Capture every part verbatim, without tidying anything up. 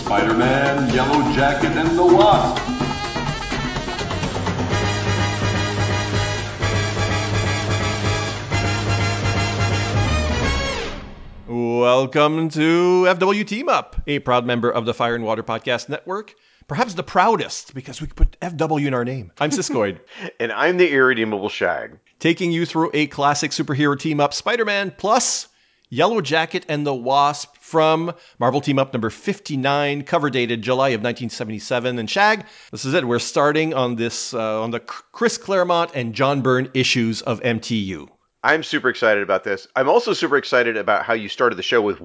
Spider-Man, Yellow Jacket, and the Wasp. Welcome to F W Team Up, a proud member of the Fire and Water Podcast Network. Perhaps the proudest, because we put F W in our name. I'm Siskoid. And I'm the irredeemable Shag. Taking you through a classic superhero team-up, Spider-Man plus Yellow Jacket and the Wasp from Marvel Team Up number fifty-nine, cover dated July of nineteen seventy-seven. And Shag, this is it. We're starting on this uh, on the Chris Claremont and John Byrne issues of M T U. I'm super excited about this. I'm also super excited about how you started the show with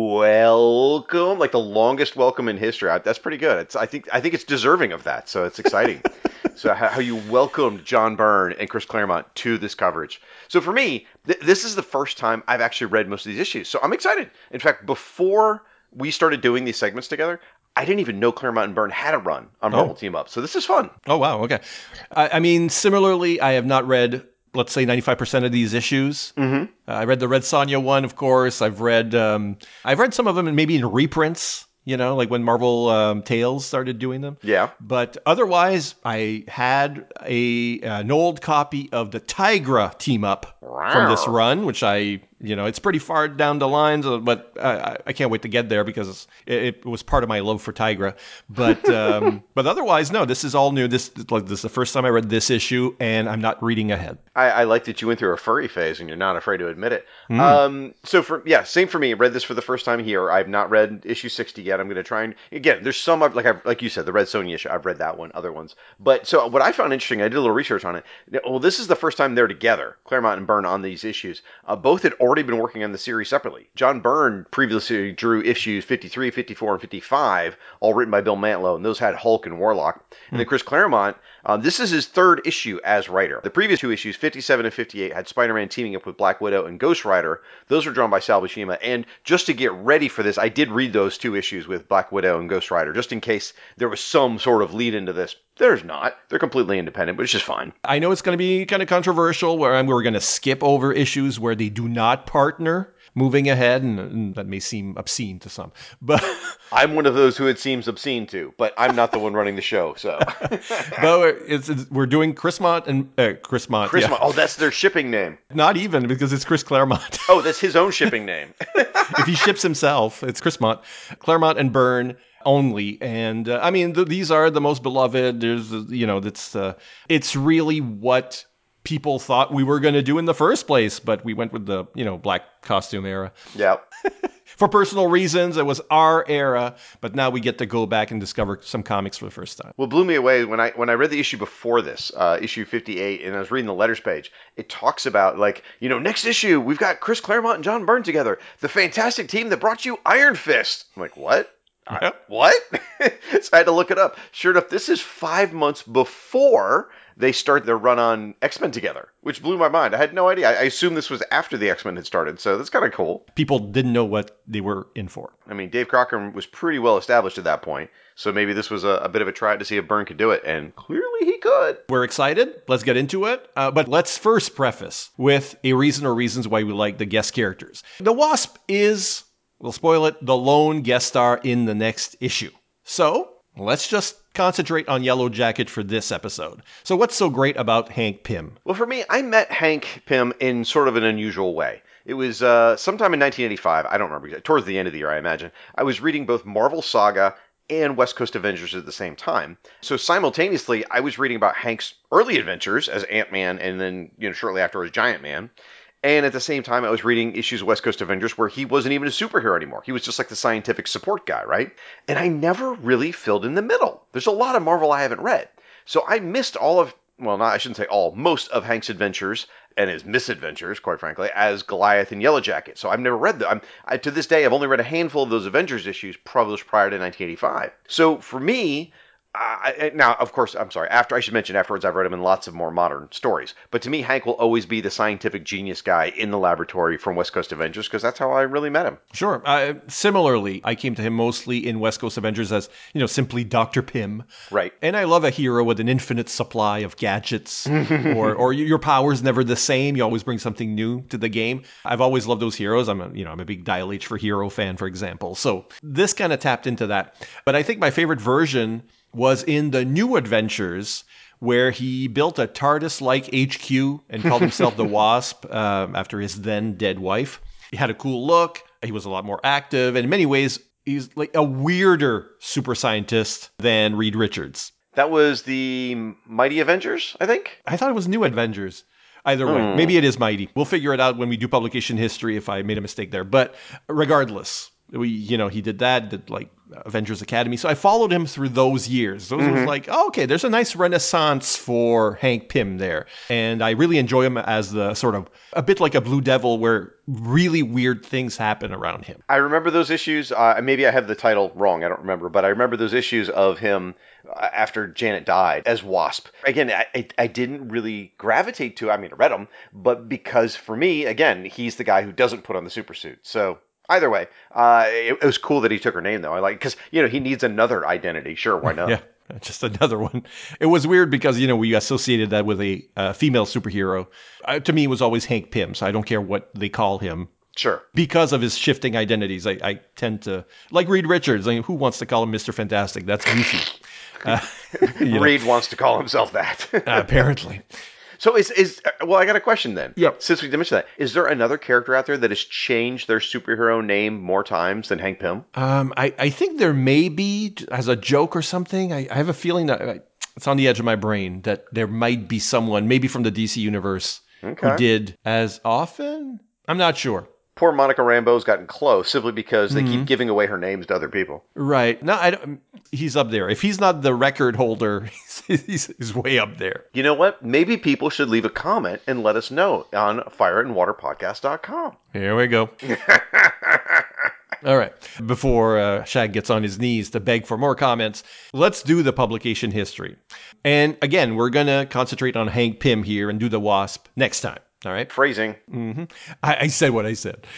welcome, like the longest welcome in history. That's pretty good. It's, I think I think it's deserving of that, so it's exciting. So how, how you welcomed John Byrne and Chris Claremont to this coverage. So for me, th- this is the first time I've actually read most of these issues, so I'm excited. In fact, before we started doing these segments together, I didn't even know Claremont and Byrne had a run on Marvel oh. Team Up, so this is fun. Oh, wow, okay. I, I mean, similarly, I have not read, let's say, ninety-five percent of these issues. Mm-hmm. Uh, I read the Red Sonja one, of course. I've read um, I've read some of them maybe in reprints, you know, like when Marvel um, Tales started doing them. Yeah. But otherwise, I had a an old copy of the Tigra team-up from this run, which I, you know, it's pretty far down the lines, but I, I can't wait to get there because it, it was part of my love for Tigra. But um, but otherwise, no, this is all new. This like this is the first time I read this issue, and I'm not reading ahead. I, I like that you went through a furry phase, and you're not afraid to admit it. Mm. Um, so for yeah, same for me. I read this for the first time here. I've not read issue sixty yet. I'm going to try and again. There's some like I, like you said, the Red Sonja issue. I've read that one, other ones. But so what I found interesting, I did a little research on it. Well, this is the first time they're together, Claremont and Byrne, on these issues. Uh, both had already been working on the series separately. John Byrne previously drew issues fifty-three, fifty-four, and fifty-five, all written by Bill Mantlo, and those had Hulk and Warlock. And mm. then Chris Claremont, um, this is his third issue as writer. The previous two issues, fifty-seven and fifty-eight, had Spider-Man teaming up with Black Widow and Ghost Rider. Those were drawn by Sal Buscema. And just to get ready for this, I did read those two issues with Black Widow and Ghost Rider, just in case there was some sort of lead into this. There's not. They're completely independent, but it's just fine. I know it's going to be kind of controversial, where we're going to skip over issues where they do not partner moving ahead, and, and that may seem obscene to some. But I'm one of those who it seems obscene to, but I'm not the one running the show, so. But it's, it's, we're doing Chrismont and uh, Chrismont. Chrismont. Yeah. Oh, that's their shipping name. Not even, because it's Chris Claremont. Oh, that's his own shipping name. If he ships himself, it's Chrismont, Claremont and Byrne only. And uh, I mean, th- these are the most beloved. There's, uh, you know, that's uh, it's really what people thought we were going to do in the first place, but we went with the, you know, black costume era. Yeah. For personal reasons, it was our era, but now we get to go back and discover some comics for the first time. What blew me away when I when I read the issue before this, uh, issue fifty-eight, and I was reading the letters page, it talks about, like, you know, next issue, we've got Chris Claremont and John Byrne together, the fantastic team that brought you Iron Fist. I'm like, what? I, what? So I had to look it up. Sure enough, this is five months before they start their run on X-Men together, which blew my mind. I had no idea. I, I assumed this was after the X-Men had started, so that's kind of cool. People didn't know what they were in for. I mean, Dave Crocker was pretty well established at that point, so maybe this was a, a bit of a try to see if Byrne could do it, and clearly he could. We're excited. Let's get into it. Uh, but let's first preface with a reason or reasons why we like the guest characters. The Wasp is, we'll spoil it, the lone guest star in the next issue. So let's just concentrate on Yellow Jacket for this episode. So what's so great about Hank Pym? Well, for me, I met Hank Pym in sort of an unusual way. It was uh, sometime in nineteen eighty-five, I don't remember, towards the end of the year, I imagine. I was reading both Marvel Saga and West Coast Avengers at the same time. So simultaneously, I was reading about Hank's early adventures as Ant-Man, and then, you know, shortly after as Giant Man. And at the same time, I was reading issues of West Coast Avengers where he wasn't even a superhero anymore. He was just like the scientific support guy, right? And I never really filled in the middle. There's a lot of Marvel I haven't read. So I missed all of, well, not, I shouldn't say all, most of Hank's adventures and his misadventures, quite frankly, as Goliath and Yellow Jacket. So I've never read them. I, to this day, I've only read a handful of those Avengers issues published prior to nineteen eighty-five. So for me, I, now, of course, I'm sorry. After I should mention afterwards, I've read him in lots of more modern stories. But to me, Hank will always be the scientific genius guy in the laboratory from West Coast Avengers because that's how I really met him. Sure. Uh, similarly, I came to him mostly in West Coast Avengers as, you know, simply Doctor Pym. Right. And I love a hero with an infinite supply of gadgets, or or your power's never the same. You always bring something new to the game. I've always loved those heroes. I'm a, you know, I'm a big Dial H for Hero fan, for example. So this kind of tapped into that. But I think my favorite version was in the New Adventures, where he built a TARDIS-like H Q and called himself the Wasp uh, after his then dead wife. He had a cool look. He was a lot more active. And in many ways, he's like a weirder super scientist than Reed Richards. That was the Mighty Avengers, I think? I thought it was New Avengers. Either way, Hmm. maybe it is Mighty. We'll figure it out when we do publication history if I made a mistake there. But regardless, we, you know, he did that, did like Avengers Academy. So I followed him through those years. Those was like, oh, okay, there's a nice renaissance for Hank Pym there. And I really enjoy him as the sort of a bit like a Blue Devil where really weird things happen around him. I remember those issues. Uh, maybe I have the title wrong. I don't remember. But I remember those issues of him uh, after Janet died as Wasp. Again, I, I, I didn't really gravitate to, I mean, I read them, but because for me, again, he's the guy who doesn't put on the super suit. So either way, uh, it, it was cool that he took her name, though. I like, because, you know, he needs another identity. Sure, why not? Yeah. Just another one. It was weird because, you know, we associated that with a uh, female superhero. Uh, to me, it was always Hank Pym, so I don't care what they call him. Sure. Because of his shifting identities, I, I tend to, like Reed Richards, I mean, who wants to call him Mister Fantastic? That's goofy. Uh, you Reed know. wants to call himself that. uh, apparently. So is, is, well, I got a question then. Yep. Since we mentioned that, is there another character out there that has changed their superhero name more times than Hank Pym? Um, I, I think there may be, as a joke or something, I, I have a feeling that I, it's on the edge of my brain that there might be someone, maybe from the D C universe, okay. who did as often. I'm not sure. Poor Monica Rambeau's gotten close simply because they mm-hmm. keep giving away her names to other people. Right. No, I don't, he's up there. If he's not the record holder, he's, he's, he's way up there. You know what? Maybe people should leave a comment and let us know on fire and water podcast dot com. Here we go. All right. Before uh, Shag gets on his knees to beg for more comments, let's do the publication history. And again, we're going to concentrate on Hank Pym here and do the Wasp next time. All right. Phrasing. Mm-hmm. I, I said what I said.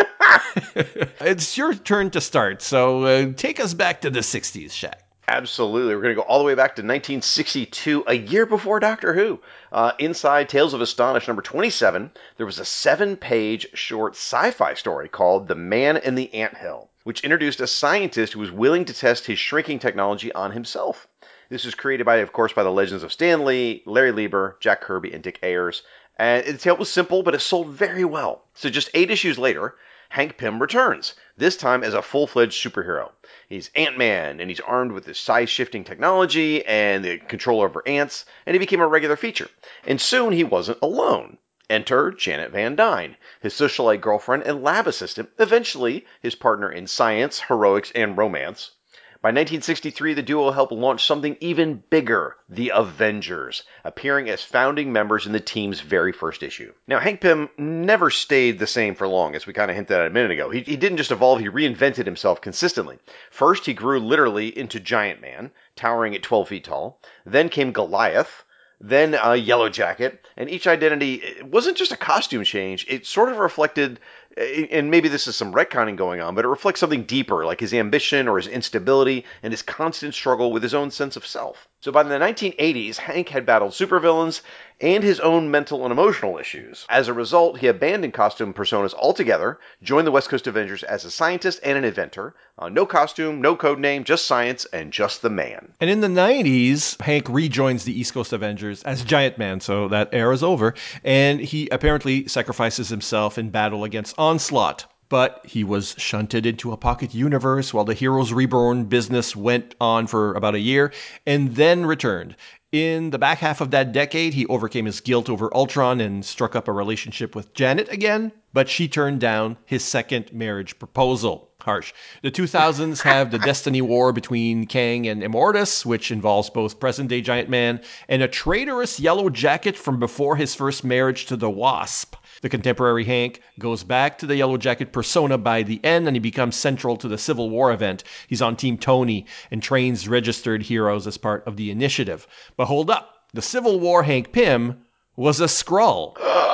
It's your turn to start. So uh, take us back to the sixties, Shaq. Absolutely. We're going to go all the way back to nineteen sixty-two, a year before Doctor Who. Uh, inside Tales of Astonish number twenty-seven, there was a seven-page short sci-fi story called The Man in the Anthill, which introduced a scientist who was willing to test his shrinking technology on himself. This was created by, of course, by the legends of Stan Lee, Larry Lieber, Jack Kirby, and Dick Ayers. And the tale was simple, but it sold very well. So just eight issues later, Hank Pym returns, this time as a full-fledged superhero. He's Ant-Man, and he's armed with this size-shifting technology and the control over ants, and he became a regular feature. And soon he wasn't alone. Enter Janet Van Dyne, his socialite girlfriend and lab assistant, eventually his partner in science, heroics, and romance. By nineteen sixty-three, the duo helped launch something even bigger, the Avengers, appearing as founding members in the team's very first issue. Now, Hank Pym never stayed the same for long, as we kind of hinted at a minute ago. He, he didn't just evolve, he reinvented himself consistently. First, he grew literally into Giant Man, towering at twelve feet tall. Then came Goliath. Then uh, Yellow Jacket. And each identity, it wasn't just a costume change, it sort of reflected, and maybe this is some retconning going on, but it reflects something deeper, like his ambition or his instability and his constant struggle with his own sense of self. So by the nineteen eighties, Hank had battled supervillains and his own mental and emotional issues. As a result, he abandoned costume personas altogether, joined the West Coast Avengers as a scientist and an inventor. Uh, no costume, no code name, just science, and just the man. And in the nineties, Hank rejoins the East Coast Avengers as Giant Man, so that era's over, and he apparently sacrifices himself in battle against Onslaught. But he was shunted into a pocket universe while the Heroes Reborn business went on for about a year, and then returned. In the back half of that decade, he overcame his guilt over Ultron and struck up a relationship with Janet again, but she turned down his second marriage proposal. Harsh. The two thousands have the Destiny War between Kang and Immortus, which involves both present-day Giant Man and a traitorous Yellow Jacket from before his first marriage to the Wasp. The contemporary Hank goes back to the Yellow Jacket persona by the end, and he becomes central to the Civil War event. He's on Team Tony and trains registered heroes as part of the initiative. But hold up. The Civil War Hank Pym was a Skrull,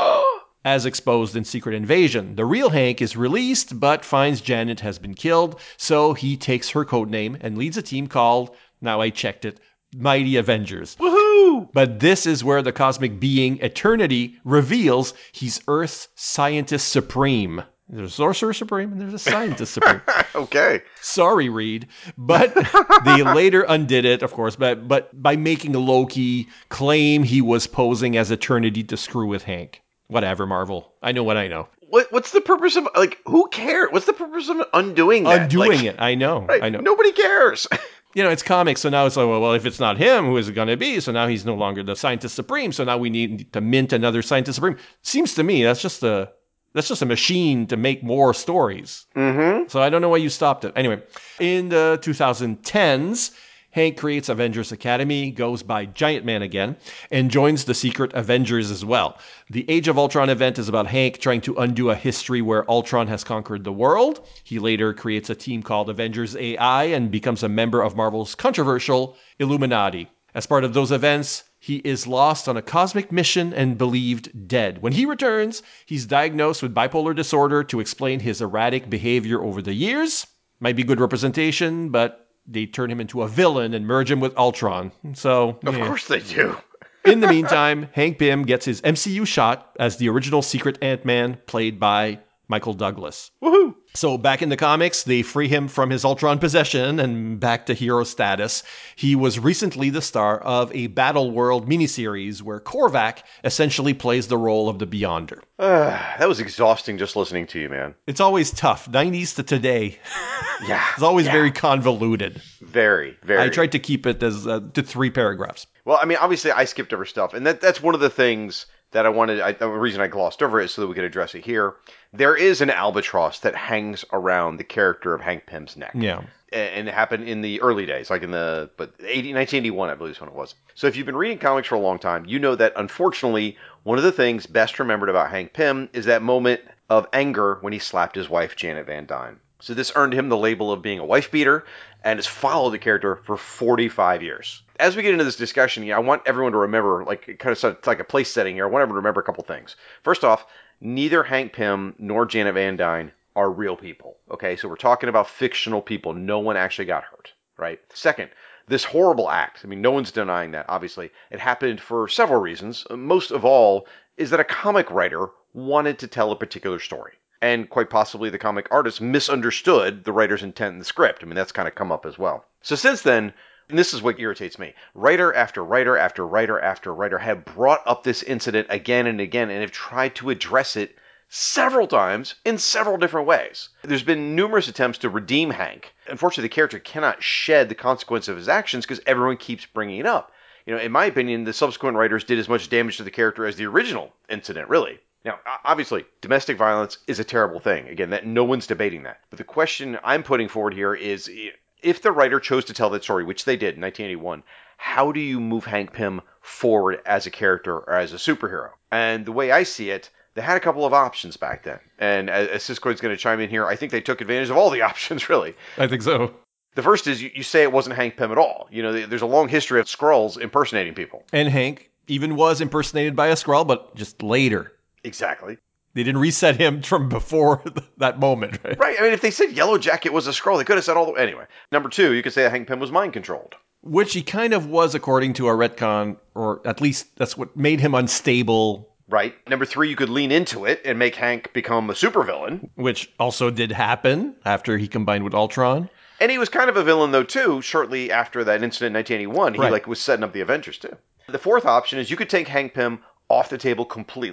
as exposed in Secret Invasion. The real Hank is released, but finds Janet has been killed, so he takes her codename and leads a team called, now I checked it, Mighty Avengers. Woohoo! But this is where the cosmic being Eternity reveals he's Earth's Scientist Supreme. There's a Sorcerer Supreme and there's a Scientist Supreme. Okay. Sorry, Reed. But they later undid it, of course, but, but by making Loki claim he was posing as Eternity to screw with Hank. Whatever, Marvel. I know what I know. What What's the purpose of, like, who cares? What's the purpose of undoing that? Undoing Like, it. I know. right, I know. Nobody cares. You know, it's comics, so now it's like, well, well, if it's not him, who is it going to be? So now he's no longer the Scientist Supreme, so now we need to mint another Scientist Supreme. Seems to me that's just a that's just a machine to make more stories. Mm-hmm. So I don't know why you stopped it. Anyway, in the twenty tens, Hank creates Avengers Academy, goes by Giant Man again, and joins the Secret Avengers as well. The Age of Ultron event is about Hank trying to undo a history where Ultron has conquered the world. He later creates a team called Avengers A I and becomes a member of Marvel's controversial Illuminati. As part of those events, he is lost on a cosmic mission and believed dead. When he returns, he's diagnosed with bipolar disorder to explain his erratic behavior over the years. Might be good representation, but they turn him into a villain and merge him with Ultron. So, Of yeah. course they do. In the meantime, Hank Pym gets his M C U shot as the original Secret Ant-Man, played by Michael Douglas. Woohoo! So back in the comics, they free him from his Ultron possession and back to hero status. He was recently the star of a Battle World miniseries where Korvac essentially plays the role of the Beyonder. Uh, that was exhausting just listening to you, man. It's always tough. nineties to today. Yeah. It's always yeah. very convoluted. Very, very. I tried to keep it as uh, to three paragraphs. Well, I mean, obviously, I skipped over stuff, and that that's one of the things that I wanted. I, the reason I glossed over it is so that we could address it here. There is an albatross that hangs around the character of Hank Pym's neck. Yeah. And it happened in the early days, like in the but eighty, nineteen eighty-one, I believe is when it was. So if you've been reading comics for a long time, you know that unfortunately, one of the things best remembered about Hank Pym is that moment of anger when he slapped his wife, Janet Van Dyne. So this earned him the label of being a wife beater and has followed the character for forty-five years. As we get into this discussion, yeah, I want everyone to remember, like kind of it's like a place setting here. I want everyone to remember a couple things. First off, neither Hank Pym nor Janet Van Dyne are real people. Okay, so we're talking about fictional people. No one actually got hurt, right? Second, this horrible act, I mean, no one's denying that, obviously. It happened for several reasons. Most of all is that a comic writer wanted to tell a particular story. And quite possibly the comic artist misunderstood the writer's intent in the script. I mean, that's kind of come up as well. So since then, and this is what irritates me, writer after writer after writer after writer have brought up this incident again and again and have tried to address it several times in several different ways. There's been numerous attempts to redeem Hank. Unfortunately, the character cannot shed the consequence of his actions because everyone keeps bringing it up. You know, in my opinion, the subsequent writers did as much damage to the character as the original incident, really. Now, obviously, domestic violence is a terrible thing. Again, that no one's debating that. But the question I'm putting forward here is, if the writer chose to tell that story, which they did in nineteen eighty-one, how do you move Hank Pym forward as a character or as a superhero? And the way I see it, they had a couple of options back then. And as Siskoid's going to chime in here, I think they took advantage of all the options, really. I think so. The first is you, you say it wasn't Hank Pym at all. You know, there's a long history of Skrulls impersonating people. And Hank even was impersonated by a Skrull, but just later. Exactly. They didn't reset him from before that moment, right? Right. I mean, if they said Yellow Jacket was a Skrull, they could have said all the... Anyway. Number two, you could say that Hank Pym was mind-controlled. Which he kind of was, according to a retcon, or at least that's what made him unstable. Right. Number three, you could lean into it and make Hank become a supervillain. Which also did happen after he combined with Ultron. And he was kind of a villain, though, too, shortly after that incident in nineteen eighty-one. He, right. like, was setting up the Avengers, too. The fourth option is you could take Hank Pym off the table completely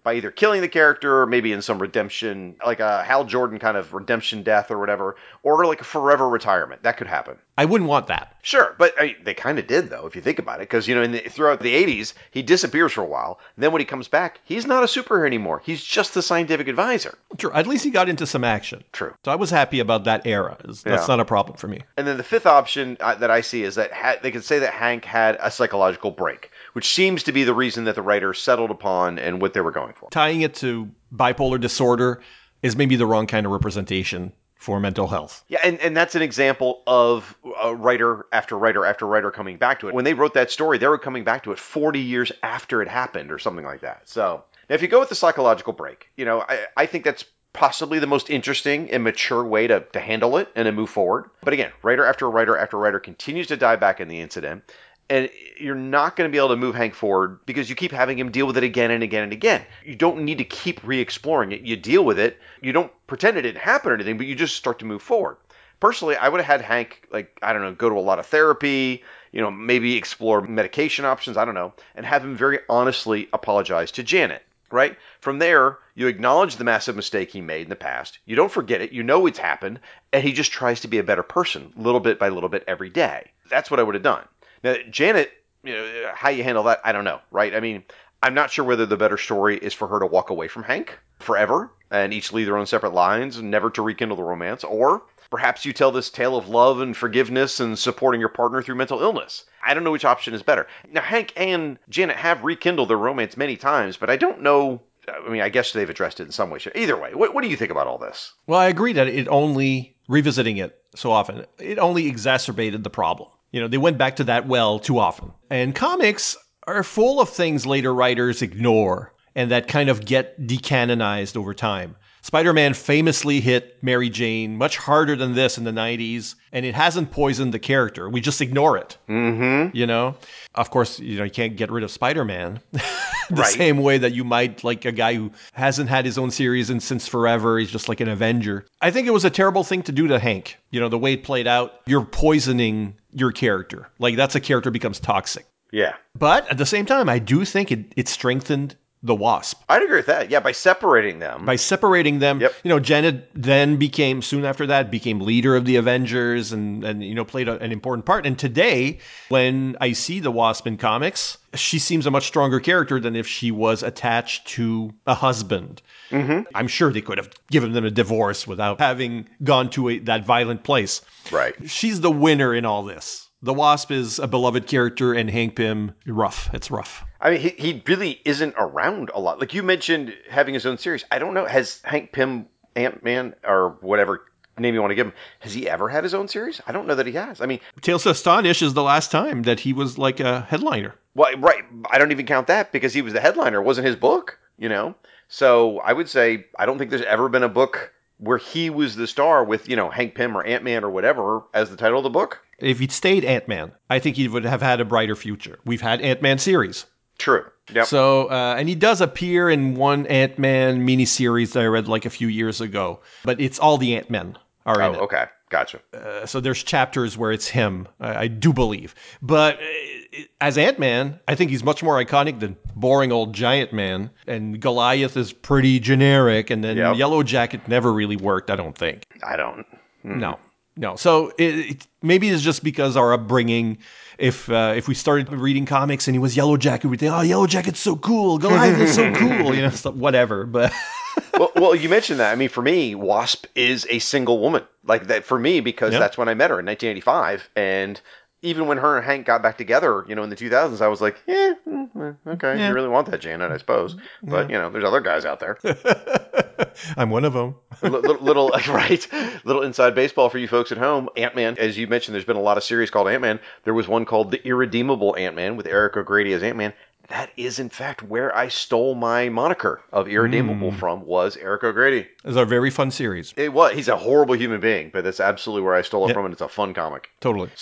by either killing the character, or maybe in some redemption, like a Hal Jordan kind of redemption death or whatever, or like a forever retirement. That could happen. I wouldn't want that. Sure, but I mean, they kind of did, though, if you think about it. Because, you know, in the, throughout the eighties, he disappears for a while. Then when he comes back, he's not a superhero anymore. He's just the scientific advisor. True. At least he got into some action. True. So I was happy about that era. That's Yeah. not a problem for me. And then the fifth option uh, that I see is that ha- they could say that Hank had a psychological break, which seems to be the reason that the writer settled upon and what they were going for. Tying it to bipolar disorder is maybe the wrong kind of representation for mental health. Yeah, and, and that's an example of a writer after writer after writer coming back to it. When they wrote that story, they were coming back to it forty years after it happened or something like that. So now if you go with the psychological break, you know, I, I think that's possibly the most interesting and mature way to, to handle it and to move forward. But again, writer after writer after writer continues to dive back in the incident. And you're not going to be able to move Hank forward because you keep having him deal with it again and again and again. You don't need to keep re-exploring it. You deal with it. You don't pretend it didn't happen or anything, but you just start to move forward. Personally, I would have had Hank, like, I don't know, go to a lot of therapy, you know, maybe explore medication options, I don't know, and have him very honestly apologize to Janet, right? From there, you acknowledge the massive mistake he made in the past. You don't forget it. You know it's happened. And he just tries to be a better person, little bit by little bit every day. That's what I would have done. Now, Janet, you know, how you handle that, I don't know, right? I mean, I'm not sure whether the better story is for her to walk away from Hank forever and each lead their own separate lines and never to rekindle the romance, or perhaps you tell this tale of love and forgiveness and supporting your partner through mental illness. I don't know which option is better. Now, Hank and Janet have rekindled their romance many times, but I don't know. I mean, I guess they've addressed it in some way. Either way, what, what do you think about all this? Well, I agree that it only, revisiting it so often, it only exacerbated the problem. You know, they went back to that well too often. And comics are full of things later writers ignore and that kind of get decanonized over time. Spider-Man famously hit Mary Jane much harder than this in the nineties, and it hasn't poisoned the character. We just ignore it. Mm-hmm. You know? Of course, you know, you can't get rid of Spider-Man. The Right. same way that you might like a guy who hasn't had his own series in since forever. He's just like an Avenger. I think it was a terrible thing to do to Hank. You know, the way it played out, you're poisoning your character. Like, that's a character becomes toxic. Yeah. But at the same time, I do think it, it strengthened the Wasp. I'd agree with that. Yeah, by separating them. By separating them, Yep. you know, Janet then became, soon after that, became leader of the Avengers and, and you know, played a, an important part. And today, when I see the Wasp in comics, she seems a much stronger character than if she was attached to a husband. Mm-hmm. I'm sure they could have given them a divorce without having gone to a, that violent place. Right. She's the winner in all this. The Wasp is a beloved character, and Hank Pym, rough. It's rough. I mean, he, he really isn't around a lot. Like you mentioned having his own series. I don't know. Has Hank Pym, Ant-Man, or whatever name you want to give him, has he ever had his own series? I don't know that he has. I mean, Tales to Astonish is the last time that he was like a headliner. well, right. I don't even count that because he was the headliner. It wasn't his book, you know? So I would say I don't think there's ever been a book where he was the star with, you know, Hank Pym or Ant-Man or whatever as the title of the book. If he'd stayed Ant-Man, I think he would have had a brighter future. We've had Ant-Man series. True. Yep. So, uh, and he does appear in one Ant-Man miniseries that I read like a few years ago, but it's all the Ant-Men are in oh, it. okay. Gotcha. Uh, so there's chapters where it's him, I, I do believe. But uh, as Ant-Man, I think he's much more iconic than boring old Giant Man. And Goliath is pretty generic. And then Yep. Yellow Jacket never really worked, I don't think. I don't. Mm. No. No. So it, it, maybe it's just because our upbringing. If uh, if we started reading comics and he was Yellow Jacket, we'd think, oh, Yellow Jacket's so cool. Goliath is so cool. You know, so whatever. But well, well, you mentioned that. I mean, for me, Wasp is a single woman. Like that for me, because Yep. that's when I met her in nineteen eighty-five. And even when her and Hank got back together, you know, in the two thousands, I was like, yeah, mm, okay, Yeah. you really want that, Janet, I suppose. But, you know, there's other guys out there. I'm one of them. little, little, right, little inside baseball for you folks at home. Ant-Man, as you mentioned, there's been a lot of series called Ant-Man. There was one called The Irredeemable Ant-Man with Eric O'Grady as Ant-Man. That is, in fact, where I stole my moniker of Irredeemable from, was Eric O'Grady. It's a very fun series. It was. He's a horrible human being, but that's absolutely where I stole it Yep. from, and it's a fun comic. Totally. So,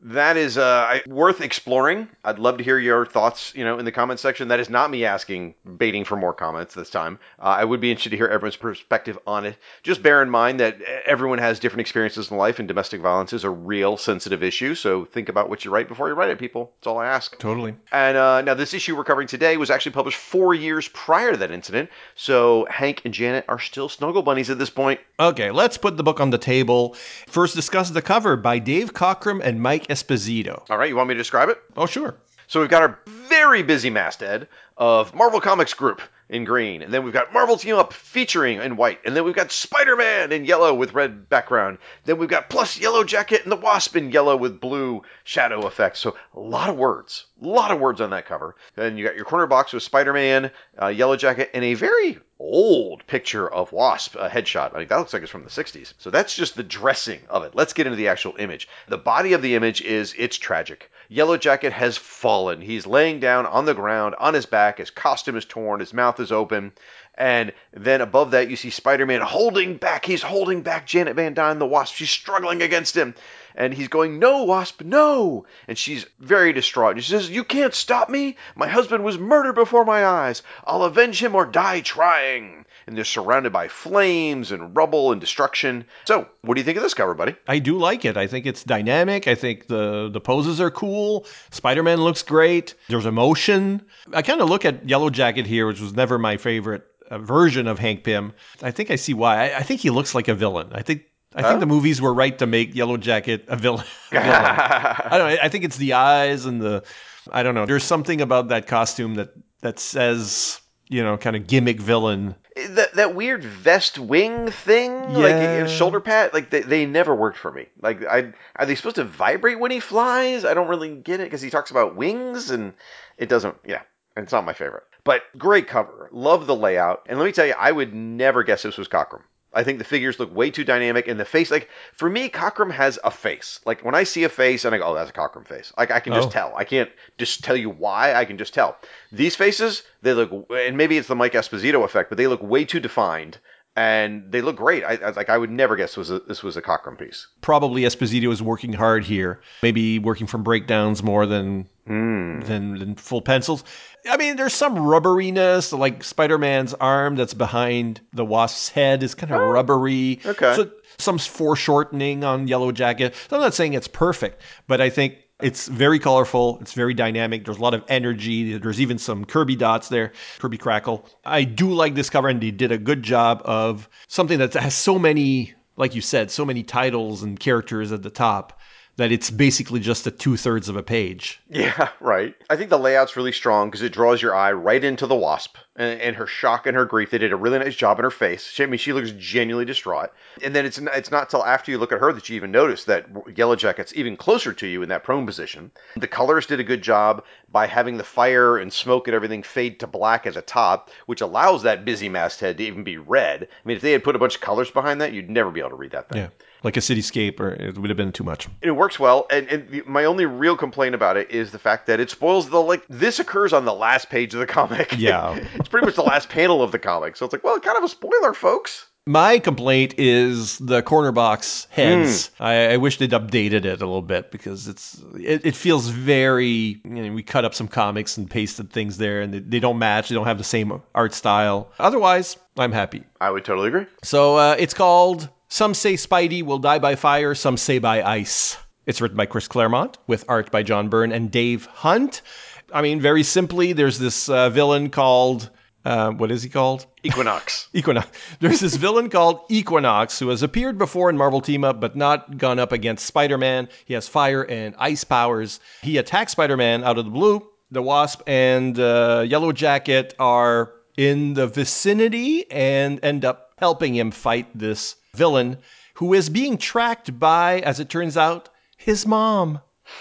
That is uh, worth exploring. I'd love to hear your thoughts, you know, in the comment section. That is not me asking, baiting for more comments this time. Uh, I would be interested to hear everyone's perspective on it. Just bear in mind that everyone has different experiences in life, and domestic violence is a real sensitive issue. So think about what you write before you write it, people. That's all I ask. Totally. And uh, now this issue we're covering today was actually published four years prior to that incident. So Hank and Janet are still snuggle bunnies at this point. Okay, let's put the book on the table. First, discuss the cover by Dave Cockrum and Mike Esposito. All right, you want me to describe it? Oh, sure. So we've got our very busy masthead of Marvel Comics Group in green, and then we've got Marvel Team Up featuring in white, and then we've got Spider-Man in yellow with red background. Then we've got plus Yellow Jacket and the Wasp in yellow with blue shadow effects. So a lot of words, a lot of words on that cover. Then you got your corner box with Spider-Man, uh, Yellow Jacket, and a very old picture of Wasp, a headshot. I mean, that looks like it's from the sixties. So that's just the dressing of it. Let's get into the actual image. The body of the image is, it's tragic. Yellow Jacket has fallen. He's laying down on the ground, on his back. His costume is torn. His mouth is open. And then above that, you see Spider-Man holding back. He's holding back Janet Van Dyne, the Wasp. She's struggling against him. And he's going, "No, Wasp, no!" And she's very distraught. And she says, "You can't stop me. My husband was murdered before my eyes. I'll avenge him or die trying." And they're surrounded by flames and rubble and destruction. So, what do you think of this cover, buddy? I do like it. I think it's dynamic. I think the, the poses are cool. Spider-Man looks great. There's emotion. I kind of look at Yellow Jacket here, which was never my favorite uh, version of Hank Pym. I think I see why. I, I think he looks like a villain. I think I Huh? think the movies were right to make Yellow Jacket a villain. a villain. I don't know. I think it's the eyes and the, I don't know. There's something about that costume that, that says, you know, kind of gimmick villain. That that weird vest wing thing, like Yeah. a shoulder pad, like they, they never worked for me. Like, I are they supposed to vibrate when he flies? I don't really get it because he talks about wings and it doesn't. Yeah, it's not my favorite. But great cover, love the layout, and let me tell you, I would never guess this was Cockrum. I think the figures look way too dynamic, and the face, like, for me, Cockrum has a face. Like, when I see a face, and I go, "Oh, that's a Cockrum face." Like, I can just Oh. tell. I can't just tell you why, I can just tell. These faces, they look, and maybe it's the Mike Esposito effect, but they look way too defined, and they look great. I, I like, I would never guess this was a, this was a Cockrum piece. Probably Esposito is working hard here. Maybe working from breakdowns more than Mm. than, than full pencils. I mean, there's some rubberiness, like Spider-Man's arm that's behind the Wasp's head is kind of Oh, rubbery. okay. So some foreshortening on Yellow Jacket. So I'm not saying it's perfect, but I think it's very colorful. It's very dynamic. There's a lot of energy. There's even some Kirby dots there, Kirby Crackle. I do like this cover, and they did a good job of something that has so many, like you said, so many titles and characters at the top that it's basically just a two-thirds of a page. Yeah, right. I think the layout's really strong because it draws your eye right into the Wasp and, and her shock and her grief. They did a really nice job in her face. She, I mean, she looks genuinely distraught. And then it's it's not till after you look at her that you even notice that Yellow Jacket's even closer to you in that prone position. The colors did a good job by having the fire and smoke and everything fade to black at the top, which allows that busy masthead to even be red. I mean, if they had put a bunch of colors behind that, you'd never be able to read that thing. Yeah, like a cityscape, or it would have been too much. It works well, and, and the, my only real complaint about it is the fact that it spoils the, like, this occurs on the last page of the comic. Yeah. It's pretty much the last panel of the comic, so it's like, well, kind of a spoiler, folks. My complaint is the corner box heads. I, I wish they'd updated it a little bit because it's it, it feels very, you know, we cut up some comics and pasted things there, and they, they don't match. They don't have the same art style. Otherwise, I'm happy. I would totally agree. So uh, it's called Some Say Spidey Will Die by Fire, Some Say by Ice. It's written by Chris Claremont with art by John Byrne and Dave Hunt. I mean, very simply, there's this uh, villain called, uh, what is he called? Equinox. Equinox. There's this villain called Equinox who has appeared before in Marvel Team Up, but not gone up against Spider-Man. He has fire and ice powers. He attacks Spider-Man out of the blue. The Wasp and uh, Yellow Jacket are in the vicinity and end up helping him fight this villain who is being tracked by, as it turns out, his mom.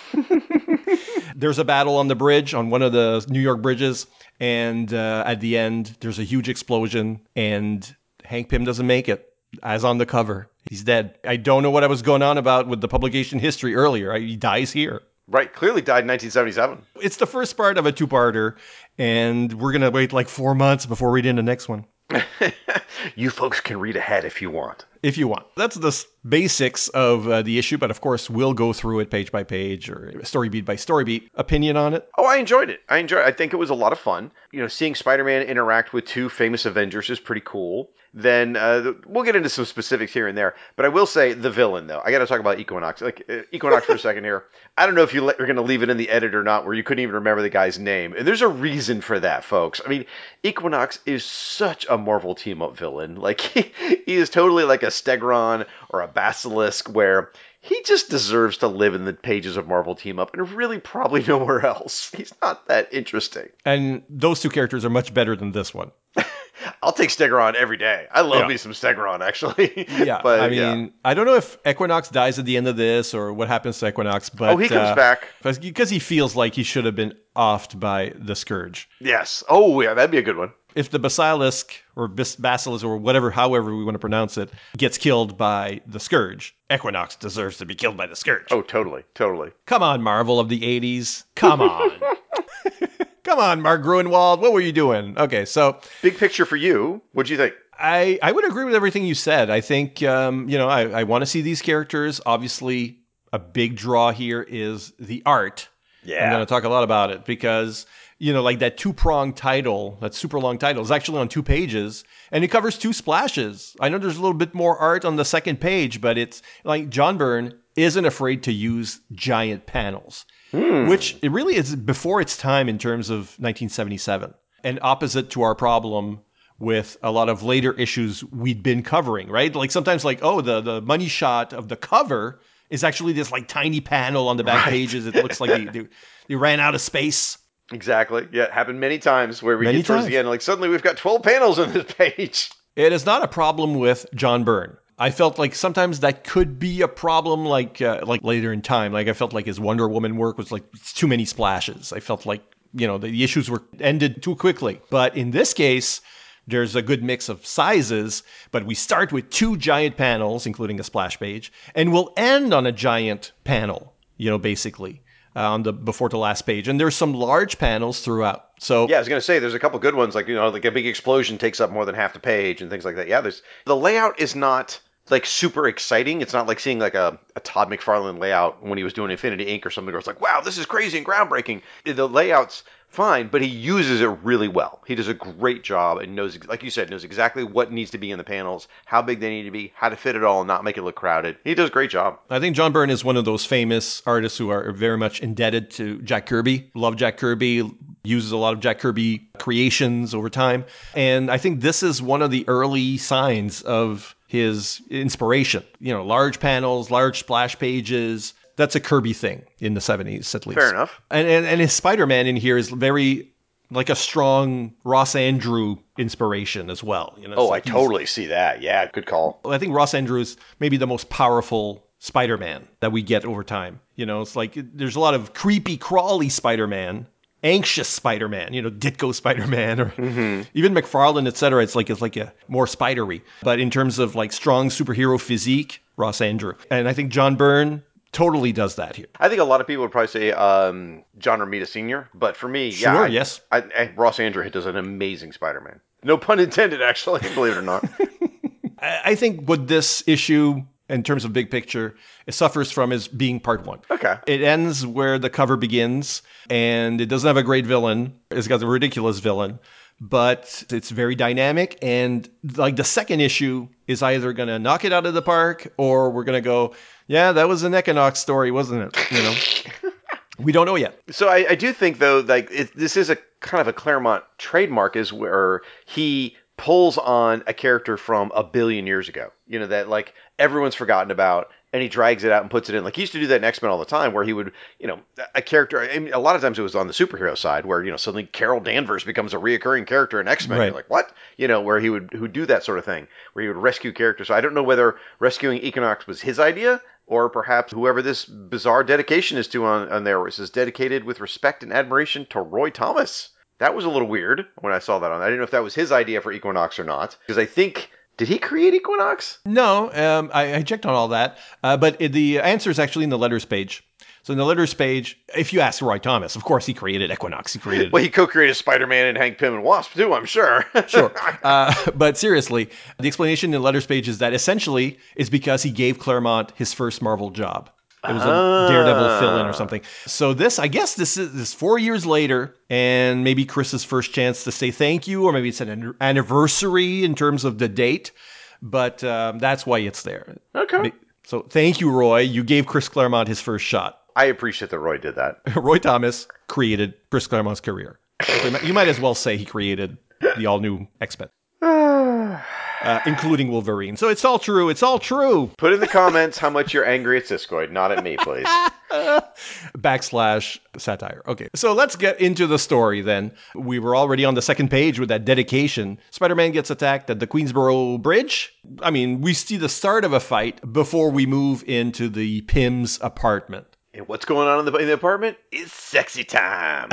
There's a battle on the bridge, on one of the New York bridges, and uh, at the end, there's a huge explosion, and Hank Pym doesn't make it, as on the cover. He's dead. I don't know what I was going on about with the publication history earlier. He dies here. Right, clearly died in nineteen seventy-seven. It's the first part of a two-parter, and we're going to wait like four months before reading the next one. You folks can read ahead if you want. if you want. That's the s- basics of uh, the issue, but of course, we'll go through it page by page or story beat by story beat. Opinion on it? Oh, I enjoyed it. I enjoyed. I think it was a lot of fun. You know, seeing Spider-Man interact with two famous Avengers is pretty cool. Then uh, we'll get into some specifics here and there. But I will say the villain, though. I got to talk about Equinox. Like uh, Equinox for a second here. I don't know if you le- are going to leave it in the edit or not, where you couldn't even remember the guy's name. And there's a reason for that, folks. I mean, Equinox is such a Marvel team-up villain. Like he, he is totally like a Stegron or a Basilisk, where he just deserves to live in the pages of Marvel Team Up and really probably nowhere else. He's not that interesting. And those two characters are much better than this one. I'll take Stegron every day. I love Yeah. me some Stegron, actually. Yeah, but, I mean, yeah. I don't know if Equinox dies at the end of this or what happens to Equinox, but Oh, he comes uh, back. because he feels like he should have been offed by the Scourge. Yes. Oh, yeah, that'd be a good one. If the Basilisk or Bas- Basilisk or whatever, however we want to pronounce it, gets killed by the Scourge, Equinox deserves to be killed by the Scourge. Oh, totally, totally. Come on, Marvel of the eighties. Come on. Come on, Mark Gruenwald. What were you doing? Okay, so Big picture for you. What'd you think? I, I would agree with everything you said. I think, um, you know, I, I want to see these characters. Obviously, a big draw here is the art. Yeah. I'm going to talk a lot about it because, you know, like that two-pronged title, that super long title is actually on two pages and it covers two splashes. I know there's a little bit more art on the second page, but it's like John Byrne isn't afraid to use giant panels, Hmm. which it really is before its time in terms of nineteen seventy-seven and opposite to our problem with a lot of later issues we'd been covering, right? Like sometimes like, oh, the, the money shot of the cover is actually this like tiny panel on the back Right. pages. It looks like they, they, they ran out of space. Exactly. Yeah, it happened many times where we Many get towards times. the end, like suddenly we've got twelve panels on this page. It is not a problem with John Byrne. I felt like sometimes that could be a problem, like uh, like later in time. Like I felt like his Wonder Woman work was like it's too many splashes. I felt like, you know, the, the issues were ended too quickly. But in this case, there's a good mix of sizes, but we start with two giant panels, including a splash page, and we'll end on a giant panel, you know, basically, uh, on the before the last page. And there's some large panels throughout. So Yeah, I was going to say, there's a couple good ones, like, you know, like a big explosion takes up more than half the page and things like that. Yeah, there's the layout is not like super exciting. It's not like seeing like a, a Todd McFarlane layout when he was doing Infinity Inc or something where it's like, wow, this is crazy and groundbreaking. The layout's fine, but he uses it really well. He does a great job and knows, like you said, knows exactly what needs to be in the panels, how big they need to be, how to fit it all and not make it look crowded. He does a great job. I think John Byrne is one of those famous artists who are very much indebted to Jack Kirby. Love Jack Kirby, uses a lot of Jack Kirby creations over time. And I think this is one of the early signs of his inspiration. You know, large panels, large splash pages. That's a Kirby thing in the seventies, at least. Fair enough. And, and, and his Spider-Man in here is very like a strong Ross Andru inspiration as well. You know, it's Oh, like I he's- totally see that. Yeah, good call. I think Ross Andru is maybe the most powerful Spider-Man that we get over time. You know, it's like there's a lot of creepy, crawly Spider-Man, anxious Spider-Man, you know, Ditko Spider-Man, or even McFarlane, et cetera. It's like it's like a more spidery. But in terms of like strong superhero physique, Ross Andru. And I think John Byrne totally does that here. I think a lot of people would probably say um, John Romita Senior, but for me, yeah, Sure, I- yes. I, I, Ross Andrew does an amazing Spider-Man. No pun intended, actually, believe it or not. I I think what this issue, in terms of big picture, it suffers from is being part one. Okay. It ends where the cover begins, and it doesn't have a great villain. It's got a ridiculous villain, but it's very dynamic. And like the second issue is either going to knock it out of the park, or we're going to go, yeah, that was an Equinox story, wasn't it? You know, we don't know yet. So I, I do think, though, like it, this is a kind of a Claremont trademark, is where he pulls on a character from a billion years ago. You know, that like everyone's forgotten about, and he drags it out and puts it in. Like he used to do that in X-Men all the time, where he would, you know, a character. I mean, a lot of times it was on the superhero side, where you know suddenly Carol Danvers becomes a reoccurring character in X-Men. Right. You're like, what? You know, where he would who would do that sort of thing, where he would rescue characters. So I don't know whether rescuing Equinox was his idea, or perhaps whoever this bizarre dedication is to on, on there, where it says dedicated with respect and admiration to Roy Thomas. That was a little weird when I saw that on. I didn't know if that was his idea for Equinox or not, because I think Did he create Equinox? No, um, I, I checked on all that, uh, but it, the answer is actually in the letters page. So in the letters page, if you ask Roy Thomas, of course he created Equinox. He created. Well, he co-created Spider-Man and Hank Pym and Wasp too, I'm sure. Sure. Uh, but seriously, the explanation in the letters page is that essentially it's because he gave Claremont his first Marvel job. It was a Daredevil fill-in or something. So this, I guess this is, this is four years later, and maybe Chris's first chance to say thank you, or maybe it's an anniversary in terms of the date. But um, that's why it's there. Okay. So thank you, Roy. You gave Chris Claremont his first shot. I appreciate that Roy did that. Roy Thomas created Chris Claremont's career. So you might as well say he created the all-new X-Men. Uh, including Wolverine. So it's all true. It's all true. Put in the comments how much you're angry at Siskoid, not at me, please. Backslash satire. Okay, so let's get into the story then. We were already on the second page with that dedication. Spider-Man gets attacked at the Queensboro Bridge. I mean, we see the start of a fight before we move into the Pym's apartment. And what's going on in the, in the apartment? It's sexy time.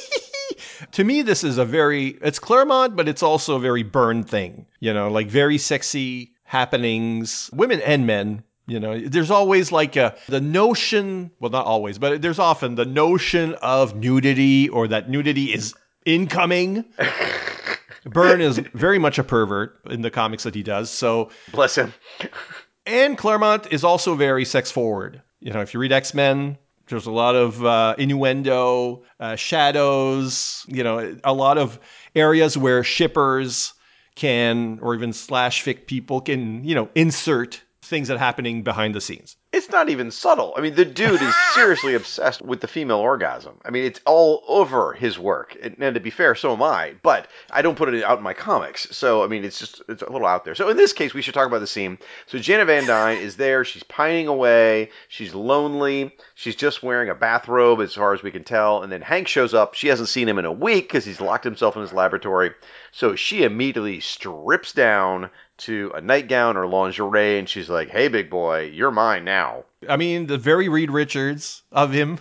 To me, this is a very, it's Claremont, but it's also a very Byrne thing. You know, like very sexy happenings, women and men. You know, there's always like a, the notion, well, not always, but there's often the notion of nudity or that nudity is incoming. Byrne is very much a pervert in the comics that he does. So bless him. And Claremont is also very sex forward. You know, if you read X-Men, there's a lot of uh, innuendo, uh, shadows, you know, a lot of areas where shippers can, or even slash fic people can, you know, insert things that are happening behind the scenes. It's not even subtle. I mean, the dude is seriously obsessed with the female orgasm. I mean, it's all over his work. And, and to be fair, so am I. But I don't put it out in my comics. So, I mean, it's just, it's a little out there. So in this case, we should talk about the scene. So Janet Van Dyne is there. She's pining away. She's lonely. She's just wearing a bathrobe as far as we can tell. And then Hank shows up. She hasn't seen him in a week because he's locked himself in his laboratory. So she immediately strips down to a nightgown or lingerie, and she's like, hey, big boy, you're mine now. I mean, the very Reed Richards of him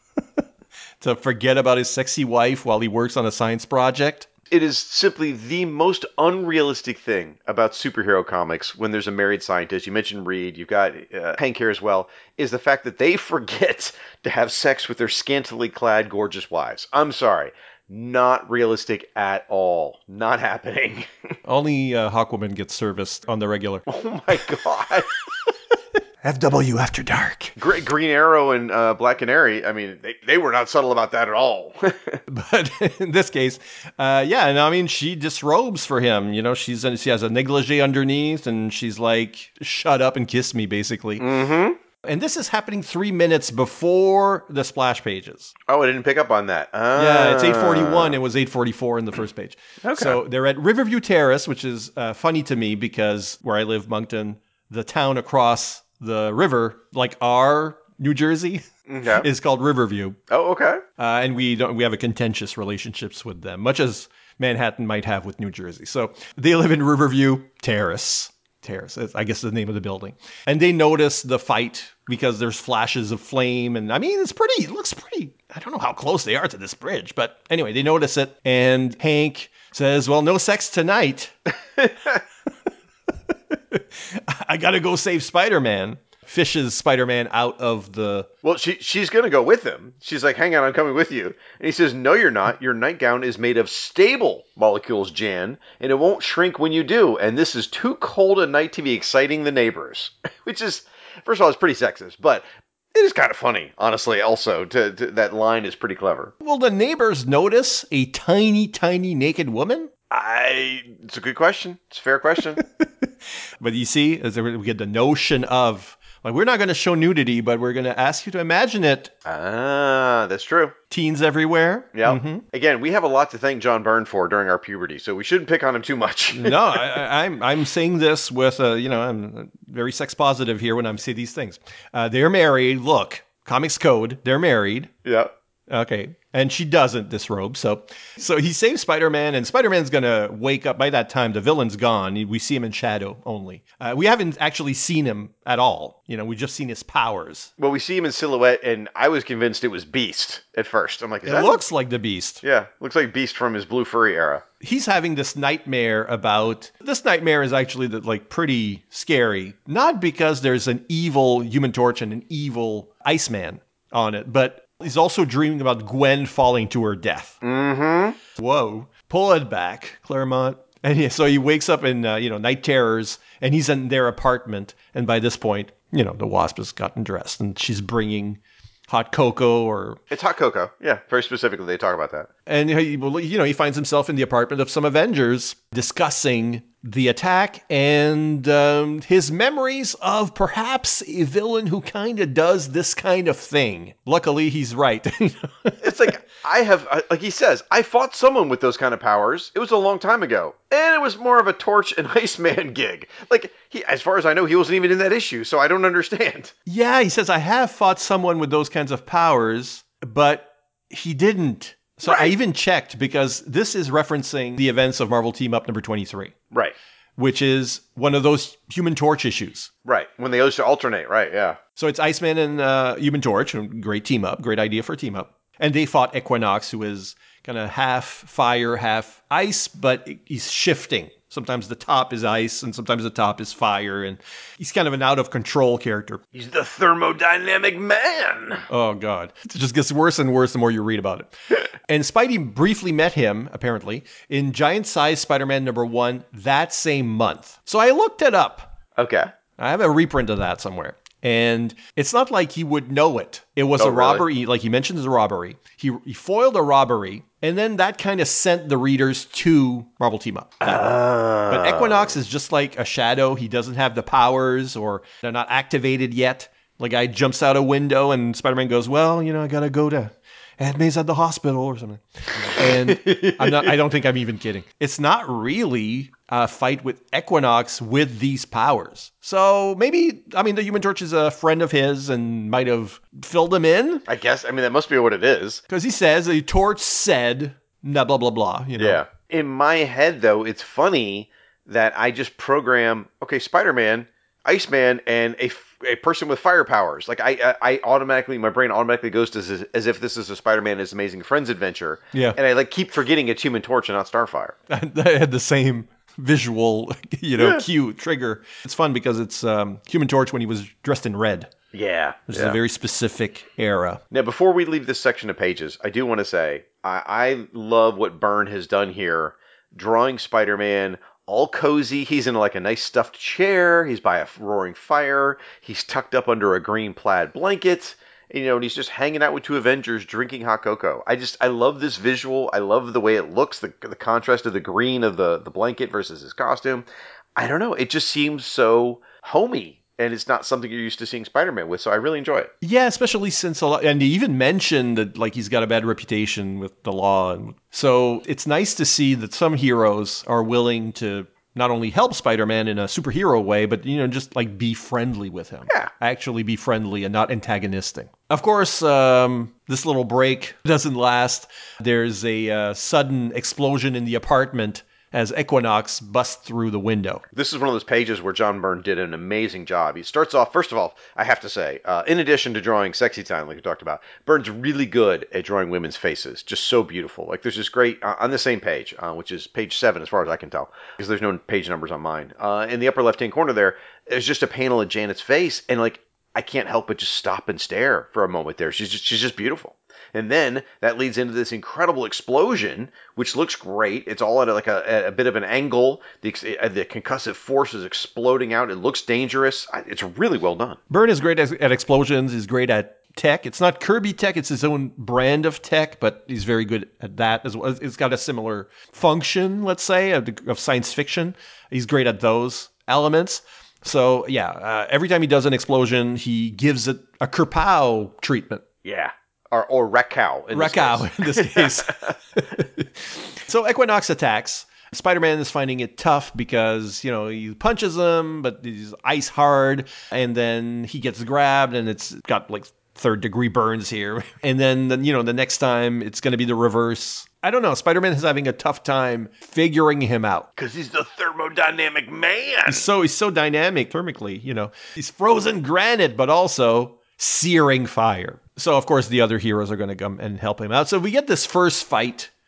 to forget about his sexy wife while he works on a science project. It is simply the most unrealistic thing about superhero comics when there's a married scientist. You mentioned Reed, you've got uh, Hank here as well, is the fact that they forget to have sex with their scantily clad, gorgeous wives. I'm sorry. Not realistic at all. Not happening. Only uh, Hawkwoman gets serviced on the regular. Oh my god. F W After Dark. Green Arrow and uh, Black Canary, I mean, they, they were not subtle about that at all. But in this case, uh, yeah, and I mean, she disrobes for him. You know, she's she has a negligee underneath, and she's like, shut up and kiss me, basically. Mm-hmm. And this is happening three minutes before the splash pages. Oh, I didn't pick up on that. Ah. Yeah, it's eight forty-one. It was eight forty-four in the first page. Okay. So they're at Riverview Terrace, which is uh, funny to me because where I live, Moncton, the town across the river, like our New Jersey, okay. is called Riverview. Oh, okay. Uh, and we don't we have a contentious relationships with them, much as Manhattan might have with New Jersey. So they live in Riverview Terrace. Terrace, I guess is the name of the building. And they notice the fight because there's flashes of flame. And I mean, it's pretty, it looks pretty, I don't know how close they are to this bridge. But anyway, they notice it. And Hank says, well, no sex tonight. I got to go save Spider-Man. Fishes Spider-Man out of the... Well, she she's going to go with him. She's like, hang on, I'm coming with you. And he says, no, you're not. Your nightgown is made of stable molecules, Jan, and it won't shrink when you do. And this is too cold a night to be exciting the neighbors. Which is, first of all, it's pretty sexist, but it is kind of funny, honestly, also. To, to that line is pretty clever. Will the neighbors notice a tiny, tiny naked woman? I. It's a good question. It's a fair question. But you see, as we get the notion of... Like, we're not going to show nudity, but we're going to ask you to imagine it. Ah, that's true. Teens everywhere. Yeah. Mm-hmm. Again, we have a lot to thank John Byrne for during our puberty, so we shouldn't pick on him too much. No, I, I, I'm I'm saying this with, uh, you know, I'm very sex positive here when I'm saying these things. Uh, they're married. Look, comics code. They're married. Yeah. Okay. And she doesn't disrobe. So so he saves Spider-Man, and Spider-Man's going to wake up. By that time, the villain's gone. We see him in shadow only. Uh, we haven't actually seen him at all. You know, we've just seen his powers. Well, we see him in silhouette, and I was convinced it was Beast at first. I'm like, is it that looks like the Beast. Yeah, looks like Beast from his Blue Furry era. he's having this nightmare about, this nightmare is actually the, like pretty scary. Not because there's an evil Human Torch and an evil Iceman on it, but he's also dreaming about Gwen falling to her death. Mm-hmm. Whoa. Pull it back, Claremont. And yeah, so he wakes up in, uh, you know, night terrors, and he's in their apartment. And by this point, you know, the Wasp has gotten dressed, and she's bringing hot cocoa or... It's hot cocoa. Yeah, very specifically, they talk about that. And, he, well, you know, he finds himself in the apartment of some Avengers discussing the attack and um, his memories of perhaps a villain who kind of does this kind of thing. Luckily, he's right. It's like, I have, like he says, I fought someone with those kind of powers. It was a long time ago. And it was more of a Torch and Iceman gig. Like, he, as far as I know, he wasn't even in that issue, so I don't understand. Yeah, he says, I have fought someone with those kinds of powers, but he didn't. So right. I even checked because this is referencing the events of Marvel Team Up number twenty-three. Right. Which is one of those Human Torch issues. Right. When they used to alternate. Right. Yeah. So it's Iceman and uh, Human Torch. Great team up. Great idea for a team up. And they fought Equinox, who is kind of half fire, half ice, but he's shifting. Sometimes the top is ice and sometimes the top is fire. And he's kind of an out of control character. He's the thermodynamic man. Oh, God. It just gets worse and worse the more you read about it. And Spidey briefly met him, apparently, in Giant Size Spider-Man number one that same month. So I looked it up. Okay. I have a reprint of that somewhere. And it's not like he would know it. It was oh, a robbery. Really? Like he mentions a robbery. He, he foiled a robbery. And then that kind of sent the readers to Marvel Team Up. Uh. But Equinox is just like a shadow. He doesn't have the powers or they're not activated yet. Like a guy jumps out a window and Spider-Man goes, well, you know, I got to go to Aunt May's at the hospital or something. And I'm not, I don't think I'm even kidding. It's not really a fight with Equinox with these powers. So maybe, I mean, the Human Torch is a friend of his and might have filled him in. I guess. I mean, that must be what it is. Because he says, the Torch said, blah, blah, blah, blah. You know? Yeah. In my head, though, it's funny that I just program, okay, Spider-Man, Iceman, and a, a person with fire powers. Like, I I automatically, my brain automatically goes to as, as if this is a Spider-Man and His Amazing Friends adventure. Yeah. And I, like, keep forgetting it's Human Torch and not Starfire. I had the same visual, you know, Yeah. cue, trigger. It's fun because it's um, Human Torch when he was dressed in red. Yeah. Which yeah. is a very specific era. Now, before we leave this section of pages, I do want to say, I, I love what Byrne has done here, drawing Spider-Man all cozy. He's in like a nice stuffed chair. He's by a roaring fire. He's tucked up under a green plaid blanket. You know, and he's just hanging out with two Avengers drinking hot cocoa. I just, I love this visual. I love the way it looks, the, the contrast of the green of the, the blanket versus his costume. I don't know. It just seems so homey. And it's not something you're used to seeing Spider-Man with, so I really enjoy it. Yeah, especially since a lot, and he even mentioned that like he's got a bad reputation with the law, and so it's nice to see that some heroes are willing to not only help Spider-Man in a superhero way, but you know just like be friendly with him. Yeah, actually be friendly and not antagonistic. Of course, um, this little break doesn't last. There's a uh, sudden explosion in the apartment as Equinox busts through the window. This is one of those pages where John Byrne did an amazing job. He starts off, first of all, I have to say, uh, in addition to drawing sexy time, like we talked about, Byrne's really good at drawing women's faces. Just so beautiful. Like there's this great, uh, on the same page, uh, which is page seven as far as I can tell, because there's no page numbers on mine. Uh, in the upper left-hand corner there, there's just a panel of Janet's face, and like, I can't help but just stop and stare for a moment there. She's just, she's just beautiful. And then that leads into this incredible explosion, which looks great. It's all at a, like a, a bit of an angle. The, the concussive force is exploding out. It looks dangerous. It's really well done. Byrne is great at, at explosions. He's great at tech. It's not Kirby tech. It's his own brand of tech, but he's very good at that as well. It's got a similar function, let's say, of, of science fiction. He's great at those elements. So, yeah, uh, every time he does an explosion, he gives it a kerpow treatment. Yeah. Or, or Rekkow in Rekkow in this case. So Equinox attacks. Spider-Man is finding it tough because, you know, he punches him, but he's ice hard. And then he gets grabbed and it's got like third degree burns here. And then, you know, the next time it's going to be the reverse. I don't know. Spider-Man is having a tough time figuring him out. Because he's the thermodynamic man. He's so, he's so dynamic thermically, you know. He's frozen granite, but also searing fire. So, of course, the other heroes are going to come and help him out. So we get this first fight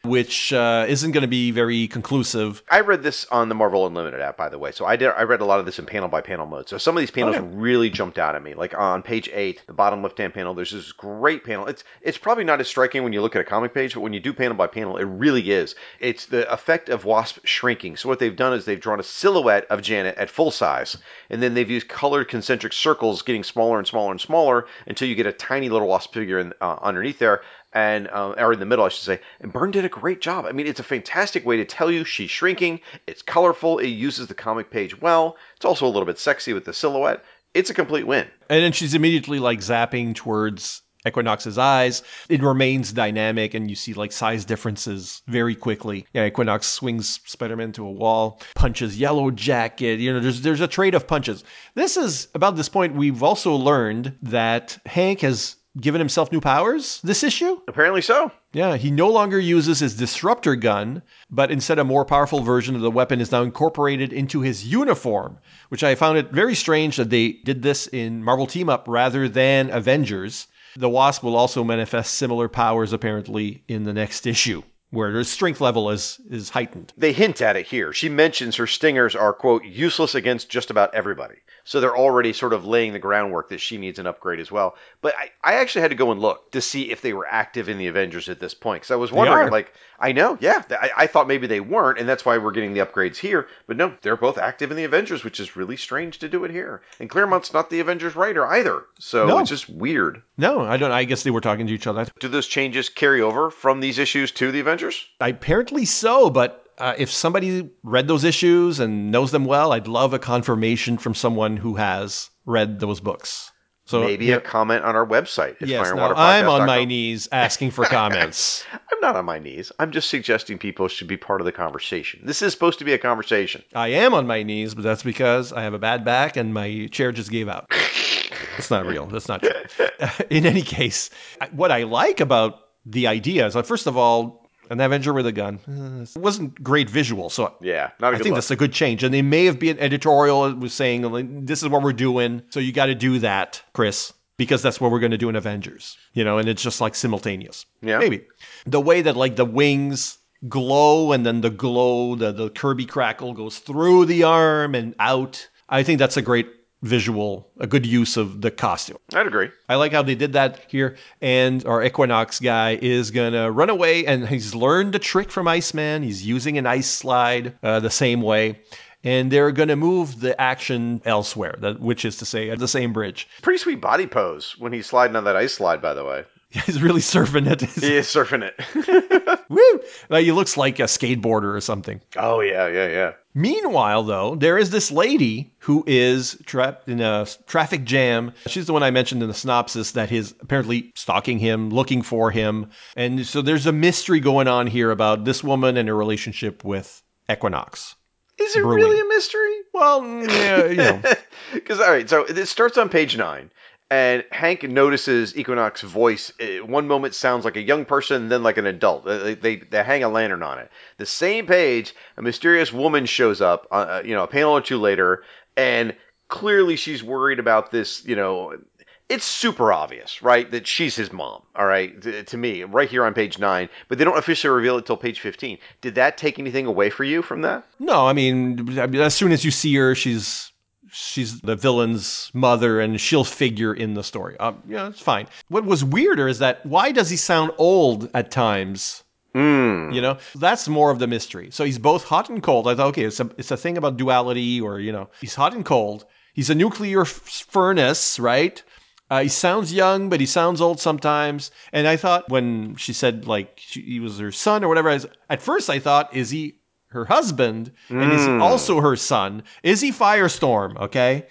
which uh, isn't going to be very conclusive. I read this on the Marvel Unlimited app, by the way. So I did. I read a lot of this in panel by panel mode. So some of these panels Okay. really jumped out at me. Like on page eight, the bottom left hand panel, there's this great panel. It's it's probably not as striking when you look at a comic page, but when you do panel by panel, it really is. It's the effect of Wasp shrinking. So what they've done is they've drawn a silhouette of Janet at full size, and then they've used colored concentric circles, getting smaller and smaller and smaller until you get a tiny little Wasp figure in, uh, underneath there. And uh, or in the middle, I should say. And Byrne did a great job. I mean, it's a fantastic way to tell you she's shrinking. It's colorful. It uses the comic page well. It's also a little bit sexy with the silhouette. It's a complete win. And then she's immediately like zapping towards Equinox's eyes. It remains dynamic, and you see like size differences very quickly. Yeah, Equinox swings Spider-Man to a wall, punches Yellow Jacket. You know, there's there's a trade of punches. This is about this point. We've also learned that Hank has given himself new powers this issue? Apparently so. Yeah, he no longer uses his disruptor gun, but instead a more powerful version of the weapon is now incorporated into his uniform, which I found it very strange that they did this in Marvel Team Up rather than Avengers. The Wasp will also manifest similar powers apparently in the next issue, where her strength level is is heightened. They hint at it here. She mentions her stingers are, quote, useless against just about everybody. So they're already sort of laying the groundwork that she needs an upgrade as well. But I, I actually had to go and look to see if they were active in the Avengers at this point. Because I was wondering, like, I know, yeah. I, I thought maybe they weren't, and that's why we're getting the upgrades here. But no, they're both active in the Avengers, which is really strange to do it here. And Claremont's not the Avengers writer either. So No. It's just weird. No, I don't. I guess they were talking to each other. Do those changes carry over from these issues to the Avengers? Apparently so, but uh, if somebody read those issues and knows them well, I'd love a confirmation from someone who has read those books. So Maybe yeah, a comment on our website. At yes, fire and now water I'm podcast on dot my com. knees asking for comments. I'm not on my knees. I'm just suggesting people should be part of the conversation. This is supposed to be a conversation. I am on my knees, but that's because I have a bad back and my chair just gave out. That's not real. That's not true. In any case, I- what I like about the idea is, like, first of all, an Avenger with a gun. Uh, it wasn't great visual, so Yeah, not a I good think look. that's a good change. And they may have been editorial was saying, like, this is what we're doing, so you got to do that, Chris, because that's what we're going to do in Avengers. You know, and it's just like simultaneous. Yeah. Maybe. The way that like the wings glow and then the glow, the, the Kirby crackle goes through the arm and out. I think that's a great visual, a good use of the costume. I'd agree. I like how they did that here. And our Equinox guy is going to run away, and he's learned a trick from Iceman. He's using an ice slide uh, the same way. And they're going to move the action elsewhere, that, which is to say, at the same bridge. Pretty sweet body pose when he's sliding on that ice slide, by the way. He's really surfing it. He is surfing it. Woo! Like, he looks like a skateboarder or something. Oh, yeah, yeah, yeah. Meanwhile, though, there is this lady who is trapped in a traffic jam. She's the one I mentioned in the synopsis that is apparently stalking him, looking for him. And so there's a mystery going on here about this woman and her relationship with Equinox. Is it Brewing. really a mystery? Well, yeah, you know. Because, all right, so it starts on page nine. And Hank notices Equinox's voice. It, one moment sounds like a young person, then like an adult. They, they, they hang a lantern on it. The same page, a mysterious woman shows up, uh, you know, a panel or two later, and clearly she's worried about this, you know. It's super obvious, right, that she's his mom, all right, to, to me, right here on page nine. But they don't officially reveal it till page fifteen. Did that take anything away for you from that? No, I mean, as soon as you see her, she's she's the villain's mother, and she'll figure in the story. Um, yeah, it's fine. What was weirder is that why does he sound old at times? Mm. You know, that's more of the mystery. So he's both hot and cold. I thought, okay, it's a, it's a thing about duality, or, you know, he's hot and cold. He's a nuclear f- furnace, right? Uh, he sounds young, but he sounds old sometimes. And I thought when she said, like, she, he was her son or whatever, I was, at first I thought, is he her husband? And is he also her son? Is he Firestorm? Okay.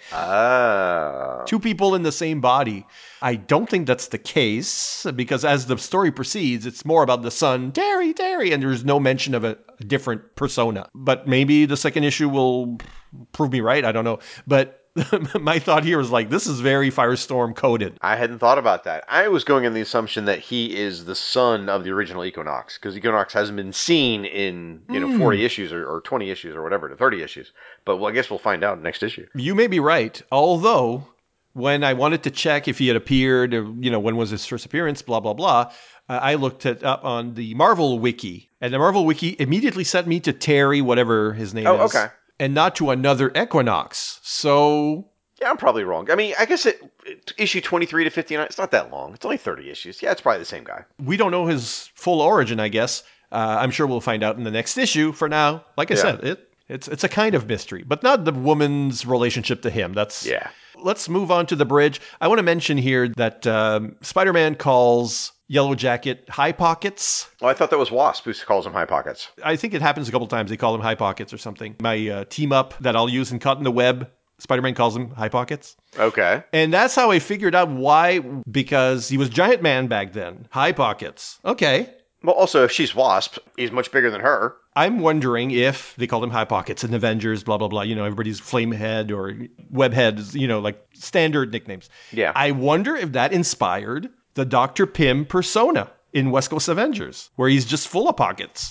Ah. Two people in the same body. I don't think that's the case, because as the story proceeds, it's more about the son, Terry, Terry, and there's no mention of a, a different persona. But maybe the second issue will prove me right. I don't know. But my thought here was like, this is very Firestorm coded. I hadn't thought about that. I was going on the assumption that he is the son of the original Equinox, because Equinox hasn't been seen in, you know, forty issues or, or twenty issues or whatever, to thirty issues. But well, I guess we'll find out next issue. You may be right, although when I wanted to check if he had appeared, or, you know, when was his first appearance, blah, blah, blah, uh, I looked it up on the Marvel Wiki. And the Marvel Wiki immediately sent me to Terry, whatever his name Oh, is. okay. And not to another Equinox. So... Yeah, I'm probably wrong. I mean, I guess it, it issue twenty-three to fifty-nine, it's not that long. It's only thirty issues. Yeah, it's probably the same guy. We don't know his full origin, I guess. Uh, I'm sure we'll find out in the next issue. For now, like I Yeah. said, it it's it's a kind of mystery, but not the woman's relationship to him. That's Yeah. Let's move on to the bridge. I want to mention here that um, Spider-Man calls Yellow Jacket High Pockets. Well, I thought that was Wasp who calls him High Pockets. I think it happens a couple times. They call him High Pockets or something. My uh, team up that I'll use in Caught in the Web, Spider-Man calls him High Pockets. Okay. And that's how I figured out why, because he was Giant Man back then. High Pockets. Okay. Well, also, if she's Wasp, he's much bigger than her. I'm wondering if they called him High Pockets in Avengers, blah, blah, blah. You know, everybody's Flamehead or Webhead, you know, like standard nicknames. Yeah. I wonder if that inspired the Doctor Pym persona in West Coast Avengers, where he's just full of pockets.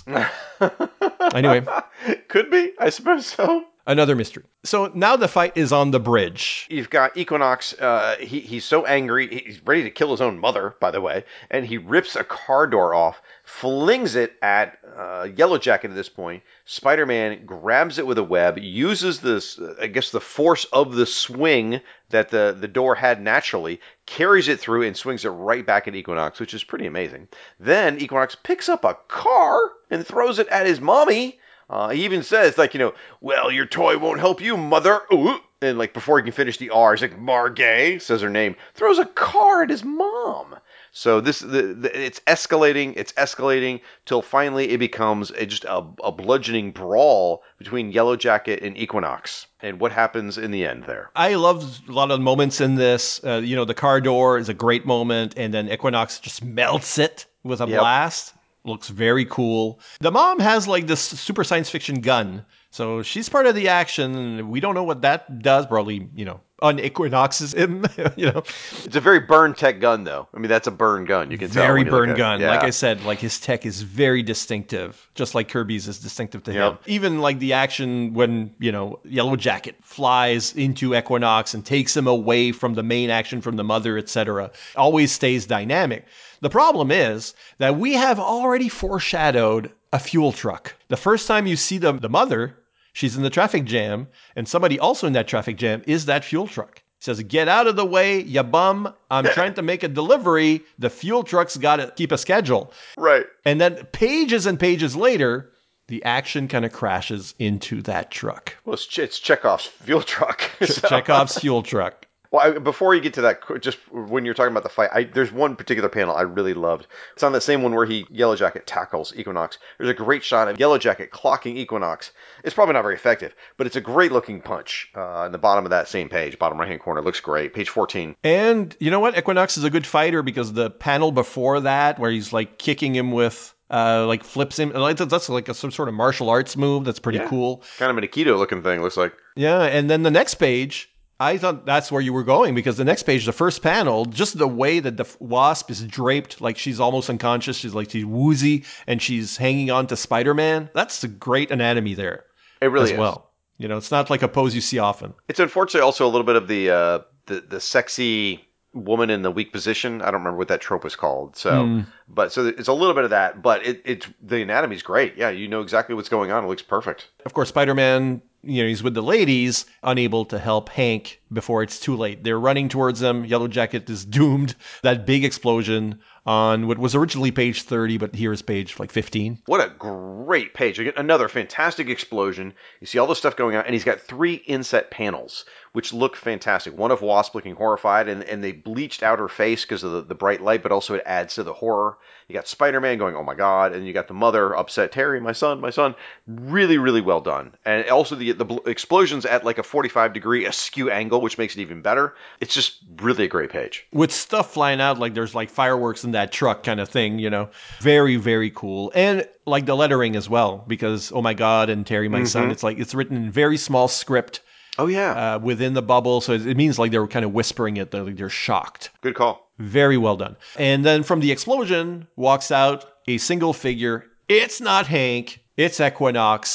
Anyway. Could be. I suppose so. Another mystery. So now the fight is on the bridge. You've got Equinox. Uh, he, he's so angry. He's ready to kill his own mother, by the way. And he rips a car door off, flings it at uh, Yellow Jacket at this point. Spider-Man grabs it with a web, uses this, uh, I guess, the force of the swing that the, the door had naturally, carries it through and swings it right back at Equinox, which is pretty amazing. Then Equinox picks up a car and throws it at his mommy. Uh, he even says, like, you know, well, your toy won't help you, mother. Ooh. And, like, before he can finish the R, he's like, Margay, says her name, throws a car at his mom. So this, the, the, it's escalating, it's escalating, till finally it becomes a, just a, a bludgeoning brawl between Yellow Jacket and Equinox. And what happens in the end there? I love a lot of the moments in this. Uh, you know, the car door is a great moment, and then Equinox just melts it with a Yep. blast. Looks very cool. The mom has like this super science fiction gun. So she's part of the action. We don't know what that does. Probably, you know, un-Equinoxes him, you know. It's a very burn tech gun, though. I mean, that's a burn gun. You can tell. Very when you look burn at it. gun. Yeah. Like I said, like his tech is very distinctive, just like Kirby's is distinctive to him. Yep. Even like the action when, you know, Yellow Jacket flies into Equinox and takes him away from the main action from the mother, et cetera, always stays dynamic. The problem is that we have already foreshadowed a fuel truck. The first time you see the, the mother, she's in the traffic jam, and somebody also in that traffic jam is that fuel truck. He says, get out of the way, ya bum. I'm trying to make a delivery. The fuel truck's got to keep a schedule. Right. And then pages and pages later, the action kind of crashes into that truck. Well, it's, it's Chekhov's fuel truck. Ch- Chekhov's fuel truck. Well, I, before you get to that, just when you're talking about the fight, I, there's one particular panel I really loved. It's on that same one where he, Yellow Jacket, tackles Equinox. There's a great shot of Yellow Jacket clocking Equinox. It's probably not very effective, but it's a great looking punch uh, in the bottom of that same page, bottom right hand corner. Looks great. Page fourteen. And you know what? Equinox is a good fighter because the panel before that, where he's like kicking him with, uh, like flips him, like, that's like a, some sort of martial arts move. That's pretty Yeah. cool. Kind of an Aikido looking thing, looks like. Yeah, and then the next page, I thought that's where you were going because the next page, the first panel, just the way that the Wasp is draped, like she's almost unconscious, she's like she's woozy, and she's hanging on to Spider-Man. That's a great anatomy there. It really as is. well. You know, it's not like a pose you see often. It's unfortunately also a little bit of the uh, the the sexy woman in the weak position. I don't remember what that trope was called. So, Mm. but so it's a little bit of that. But it it's the anatomy's great. Yeah, you know exactly what's going on. It looks perfect. Of course, Spider-Man, you know, he's with the ladies, unable to help Hank before it's too late. They're running towards him. Yellow Jacket is doomed. That big explosion on what was originally page thirty, but here is page like fifteen. What a great page. Again, another fantastic explosion. You see all the stuff going on, and he's got three inset panels, which look fantastic. One of Wasp looking horrified, and, and they bleached out her face because of the, the bright light, but also it adds to the horror. You got Spider-Man going, oh my God, and you got the mother upset, Terry, my son, my son. Really, really well done. And also the, the explosions at like a forty-five degree askew angle, which makes it even better. It's just really a great page. With stuff flying out, like there's like fireworks in that truck kind of thing, you know. Very, very cool. And like the lettering as well, because, oh my God, and Terry, my mm-hmm. son, it's like, it's written in very small script. Oh, yeah. Uh, within the bubble. So it means like they were kind of whispering it. They're, like they're shocked. Good call. Very well done. And then from the explosion walks out a single figure. It's not Hank. It's Equinox.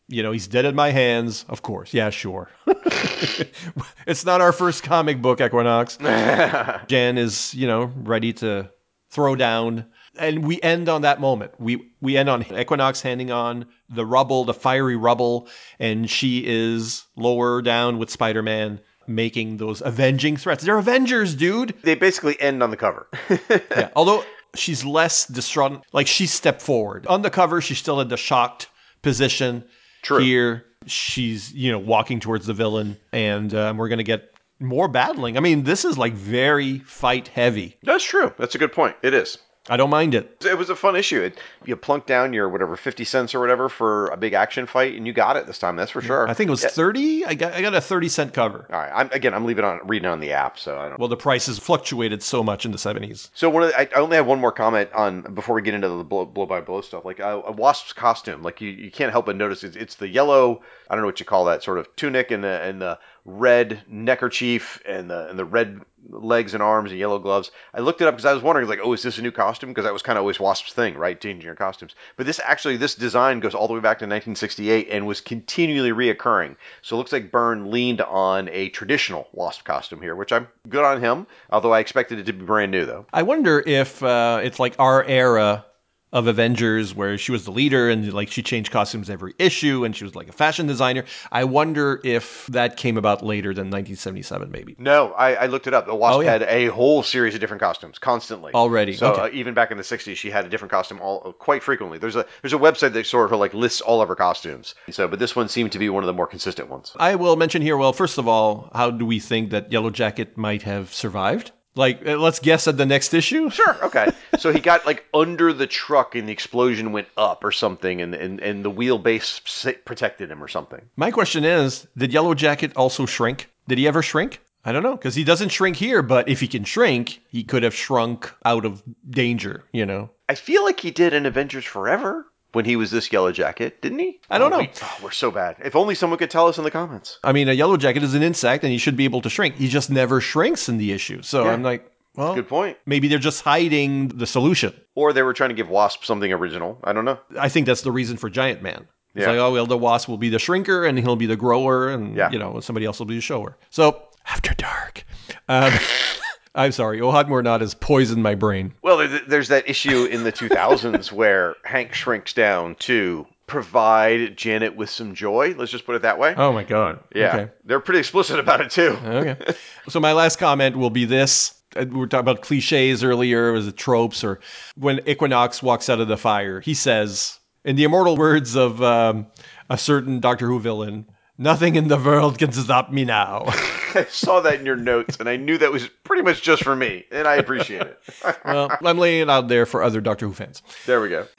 You know, he's dead in my hands. Of course. Yeah, sure. It's not our first comic book, Equinox. Jan is, you know, ready to throw down. And we end on that moment. We we end on Equinox handing on the rubble, the fiery rubble, and she is lower down with Spider-Man making those avenging threats. They're Avengers, dude. They basically end on the cover. Yeah, although she's less distraught. Like, she stepped forward. On the cover, she's still in the shocked position. True. Here, she's, you know, walking towards the villain, and um, we're going to get more battling. I mean, this is like very fight heavy. That's true. That's a good point. It is. I don't mind it. It was a fun issue. It, you plunk down your whatever fifty cents or whatever for a big action fight, and you got it this time. That's for sure. I think it was Yeah. thirty. I got I got a thirty cent cover. All right. I'm, again, I'm leaving on reading on the app, so I don't. Well, the prices fluctuated so much in the seventies. So one of the, I I only have one more comment on before we get into the blow, blow by blow stuff. Like a, a Wasp's costume, like you, you can't help but notice it's, it's the yellow. I don't know what you call that sort of tunic and the and the red neckerchief and the and the red legs and arms and yellow gloves. I looked it up because I was wondering, like, oh, is this a new costume? Because that was kind of always Wasp's thing, right? Changing your costumes. But this actually, this design goes all the way back to nineteen sixty-eight and was continually reoccurring. So it looks like Byrne leaned on a traditional Wasp costume here, which I'm good on him. Although I expected it to be brand new, though. I wonder if uh, it's like our era of Avengers where she was the leader and like she changed costumes every issue and she was like a fashion designer. I wonder if that came about later than nineteen seventy-seven, maybe. No, I, I looked it up. The Wasp Oh, yeah. had a whole series of different costumes constantly Already, So okay. uh, even back in the sixties, she had a different costume all quite frequently. There's a there's a website that sort of like lists all of her costumes. So, but this one seemed to be one of the more consistent ones. I will mention here, well, first of all, how do we think that Yellow Jacket might have survived? Like, uh, let's guess at the next issue? Sure, okay. So he got like under the truck and the explosion went up or something, and and, and the wheelbase s- protected him or something. My question is, did Yellow Jacket also shrink? Did he ever shrink? I don't know, because he doesn't shrink here, but if he can shrink, he could have shrunk out of danger, you know? I feel like he did in Avengers Forever when he was this Yellow Jacket, didn't he? I don't Oh, know. we- oh, we're so bad. If only someone could tell us in the comments. I mean, a Yellow Jacket is an insect, and he should be able to shrink. He just never shrinks in the issue. So Yeah. I'm like, well, Good point. maybe they're just hiding the solution. Or they were trying to give Wasp something original. I don't know. I think that's the reason for Giant Man. It's Yeah. like, oh, well, the Wasp will be the shrinker, and he'll be the grower, and, Yeah. you know, somebody else will be the shower. So, After Dark. Um, I'm sorry, Ohad Mornad has poisoned my brain. Well, there- there's that issue in the two thousands where Hank shrinks down to provide Janet with some joy. Let's just put it that way. Oh, my God. Yeah. Okay. They're pretty explicit about it, too. Okay. So my last comment will be this. Uh, We were talking about cliches earlier, was it tropes, or when Equinox walks out of the fire, he says, in the immortal words of um, a certain Doctor Who villain, nothing in the world can stop me now. I saw that in your notes, and I knew that was pretty much just for me, and I appreciate it. Well, I'm laying it out there for other Doctor Who fans. There we go.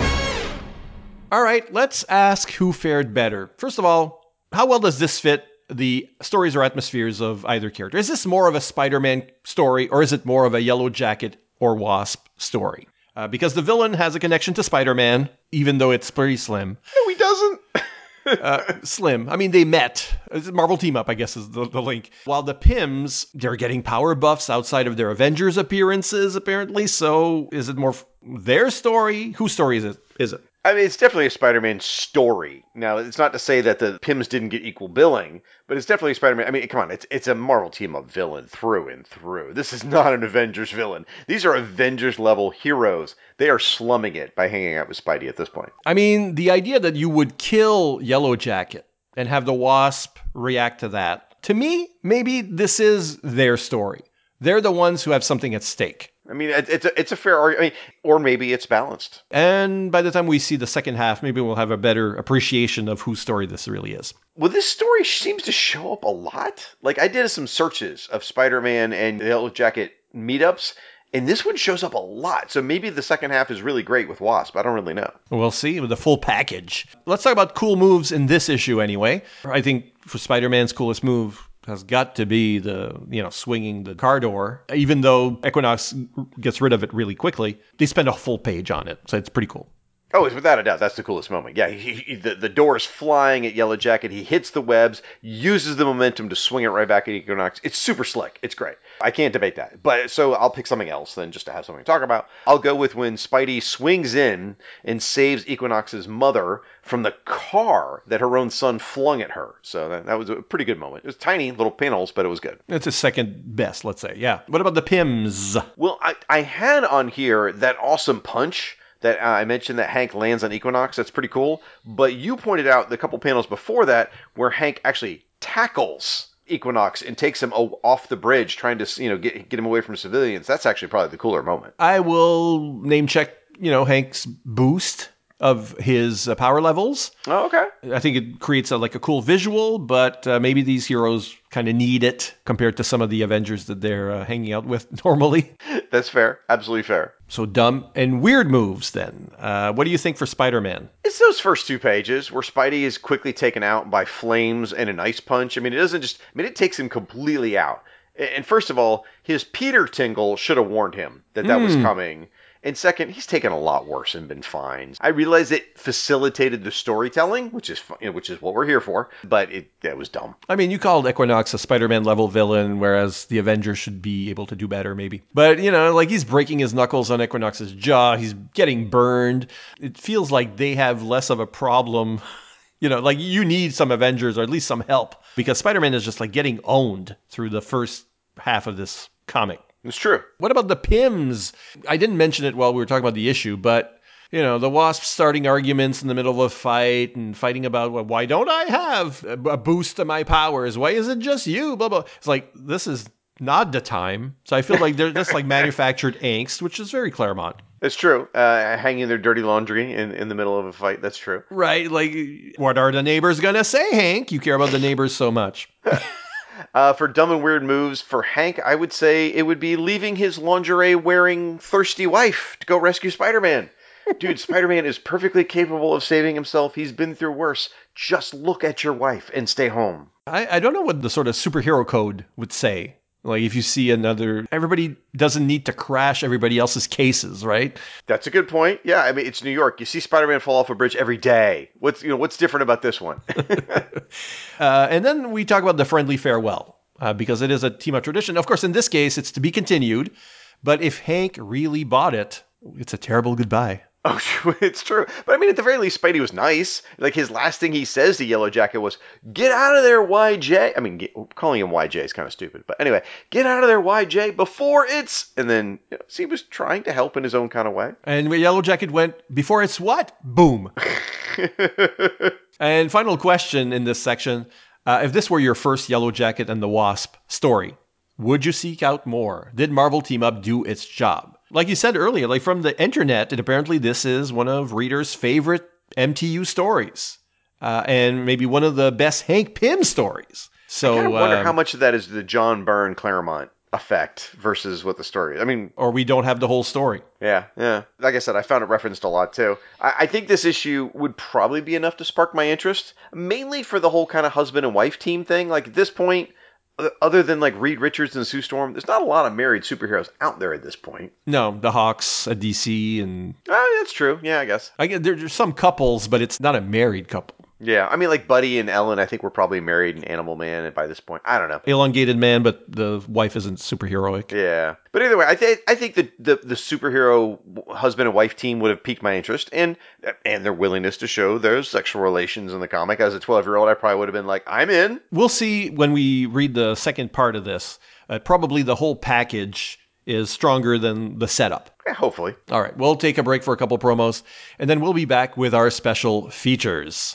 All right, let's ask who fared better. First of all, how well does this fit the stories or atmospheres of either character? Is this more of a Spider-Man story, or is it more of a Yellow Jacket or Wasp story? Uh, because the villain has a connection to Spider-Man, even though it's pretty slim. No, he doesn't. Uh, slim. I mean, they met. It's a Marvel Team Up, I guess, is the, the link. While the Pims, they're getting power buffs outside of their Avengers appearances, apparently. So is it more f- their story? Whose story is it? Is it? I mean, it's definitely a Spider-Man story. Now, it's not to say that the Pims didn't get equal billing, but it's definitely a Spider-Man. I mean, come on, it's it's a Marvel Team-Up villain through and through. This is not an Avengers villain. These are Avengers-level heroes. They are slumming it by hanging out with Spidey at this point. I mean, the idea that you would kill Yellow Jacket and have the Wasp react to that, to me, maybe this is their story. They're the ones who have something at stake. I mean, it, it's a, it's a fair argument. I mean, or maybe it's balanced. And by the time we see the second half, maybe we'll have a better appreciation of whose story this really is. Well, this story seems to show up a lot. Like, I did some searches of Spider-Man and Yellow Jacket meetups, and this one shows up a lot. So maybe the second half is really great with Wasp. I don't really know. We'll see with the full package. Let's talk about cool moves in this issue anyway. I think for Spider-Man's coolest move has got to be the, you know, swinging the car door. Even though Equinox gets rid of it really quickly, they spend a full page on it. So it's pretty cool. Oh, it's without a doubt. That's the coolest moment. Yeah, he, he, the, the door is flying at Yellow Jacket. He hits the webs, uses the momentum to swing it right back at Equinox. It's super slick. It's great. I can't debate that. But so I'll pick something else then just to have something to talk about. I'll go with when Spidey swings in and saves Equinox's mother from the car that her own son flung at her. So that, that was a pretty good moment. It was tiny little panels, but it was good. It's his second best, let's say. Yeah. What about the Pims? Well, I, I had on here that awesome punch that uh, I mentioned that Hank lands on Equinox. That's pretty cool. But you pointed out the couple panels before that where Hank actually tackles Equinox and takes him off the bridge, trying to, you know, get get him away from civilians. That's actually probably the cooler moment. I will name check, you know, Hank's boost of his uh, power levels. Oh, okay. I think it creates a, like a cool visual, but uh, maybe these heroes kind of need it compared to some of the Avengers that they're uh, hanging out with normally. That's fair. Absolutely fair. So dumb and weird moves then. Uh, what do you think for Spider-Man? It's those first two pages where Spidey is quickly taken out by flames and an ice punch. I mean, it doesn't just, I mean, it takes him completely out. And first of all, his Peter Tingle should have warned him that that mm. was coming. And second, he's taken a lot worse and been fine. I realize it facilitated the storytelling, which is you know, which is what we're here for, but it that was dumb. I mean, you called Equinox a Spider-Man level villain, whereas the Avengers should be able to do better, maybe. But, you know, like he's breaking his knuckles on Equinox's jaw. He's getting burned. It feels like they have less of a problem. You know, like you need some Avengers or at least some help because Spider-Man is just like getting owned through the first half of this comic. It's true. What about the Pims? I didn't mention it while we were talking about the issue, but, you know, the Wasp starting arguments in the middle of a fight and fighting about, well, why don't I have a boost to my powers? Why is it just you? Blah, blah. It's like, this is not the time. So I feel like they're just like manufactured angst, which is very Claremont. It's true. Uh, hanging their dirty laundry in, in the middle of a fight. That's true. Right. Like, what are the neighbors going to say, Hank? You care about the neighbors so much. Uh, for dumb and weird moves, for Hank, I would say it would be leaving his lingerie-wearing thirsty wife to go rescue Spider-Man. Dude, Spider-Man is perfectly capable of saving himself. He's been through worse. Just look at your wife and stay home. I, I don't know what the sort of superhero code would say. Like, if you see another... Everybody doesn't need to crash everybody else's cases, right? That's a good point. Yeah, I mean, it's New York. You see Spider-Man fall off a bridge every day. What's you know what's different about this one? uh, and then we talk about the friendly farewell, uh, because it is a team-up tradition. Of course, in this case, it's to be continued. But if Hank really bought it, it's a terrible goodbye. Oh, it's true. But I mean, at the very least, Spidey was nice. Like, his last thing he says to Yellow Jacket was, "Get out of there, Y J." I mean, get, calling him Y J is kind of stupid. But anyway, "Get out of there, Y J, before it's..." And then, you know, so he was trying to help in his own kind of way. And Yellow Jacket went, "Before it's what?" Boom. And final question in this section. Uh, if this were your first Yellow Jacket and the Wasp story, would you seek out more? Did Marvel Team Up do its job? Like you said earlier, like from the internet, and apparently this is one of readers' favorite M T U stories. Uh, and maybe one of the best Hank Pym stories. So I kind of wonder um, how much of that is the John Byrne Claremont effect versus what the story is. I mean... Or we don't have the whole story. Yeah, yeah. Like I said, I found it referenced a lot, too. I, I think this issue would probably be enough to spark my interest, mainly for the whole kind of husband and wife team thing. Like, at this point... Other than like Reed Richards and Sue Storm, there's not a lot of married superheroes out there at this point. No, the Hawks at D C and... Oh, that's true. Yeah, I guess. I guess there's some couples, but it's not a married couple. Yeah, I mean, like Buddy and Ellen, I think were probably married in Animal Man by this point. I don't know. Elongated man, but the wife isn't superheroic. Yeah. But either way, I, th- I think the, the, the superhero husband and wife team would have piqued my interest, and and their willingness to show those sexual relations in the comic. As a twelve-year-old, I probably would have been like, I'm in. We'll see when we read the second part of this. Uh, probably the whole package is stronger than the setup. Yeah, hopefully. All right, we'll take a break for a couple promos, and then we'll be back with our special features.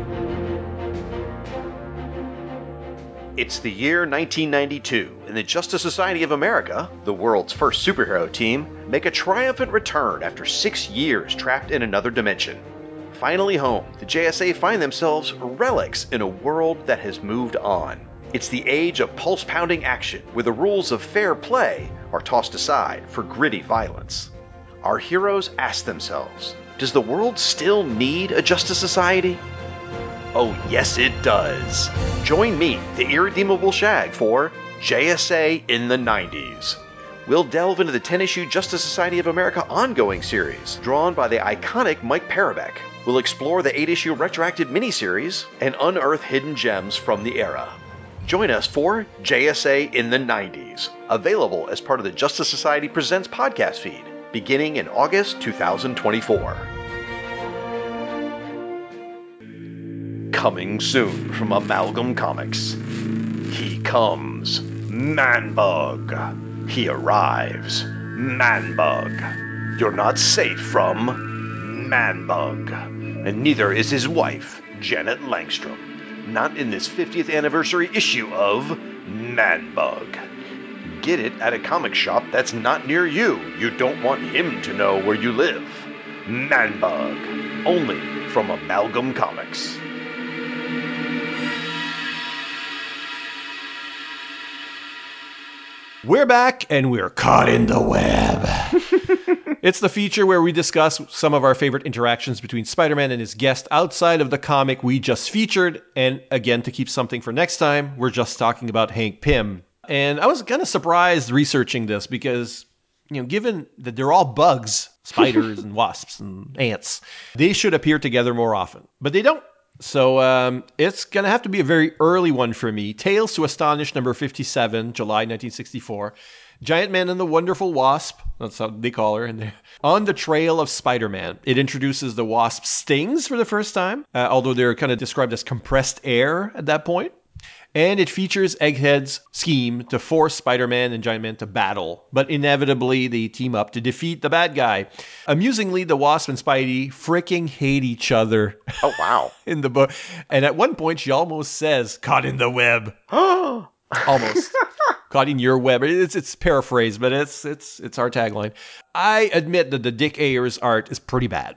It's the year nineteen ninety-two, and the Justice Society of America, the world's first superhero team, make a triumphant return after six years trapped in another dimension. Finally home, the J S A find themselves relics in a world that has moved on. It's the age of pulse-pounding action, where the rules of fair play are tossed aside for gritty violence. Our heroes ask themselves, does the world still need a Justice Society? Oh, yes, it does. Join me, the irredeemable Shag, for J S A in the nineties. we'll delve into the ten-issue Justice Society of America ongoing series, drawn by the iconic Mike Parobeck. We'll explore the eight-issue retroactive miniseries and unearth hidden gems from the era. Join us for J S A in the nineties, available as part of the Justice Society Presents podcast feed, beginning in August twenty twenty-four. Coming soon from Amalgam Comics. He comes. Man-Bug. He arrives. Man-Bug. You're not safe from Man-Bug. And neither is his wife, Janet Langstrom. Not in this fiftieth anniversary issue of Man-Bug. Get it at a comic shop that's not near you. You don't want him to know where you live. Man-Bug. Only from Amalgam Comics. We're back, and we're caught in the web. It's the feature where we discuss some of our favorite interactions between Spider-Man and his guest outside of the comic we just featured. And again, to keep something for next time, we're just talking about Hank Pym. And I was kind of surprised researching this because, you know, given that they're all bugs, spiders and wasps and ants, they should appear together more often. But they don't. So um, it's going to have to be a very early one for me. Tales to Astonish number fifty-seven, July nineteen sixty-four. Giant Man and the Wonderful Wasp, that's how they call her, and on the trail of Spider-Man. It introduces the Wasp's stings for the first time, uh, although they're kind of described as compressed air at that point. And it features Egghead's scheme to force Spider-Man and Giant Man to battle, but inevitably they team up to defeat the bad guy. Amusingly, the Wasp and Spidey freaking hate each other. Oh, wow. In the book. And at one point, she almost says, "Caught in the web." Almost. Caught in your web. It's it's paraphrased, but it's it's it's our tagline. I admit that the Dick Ayers art is pretty bad.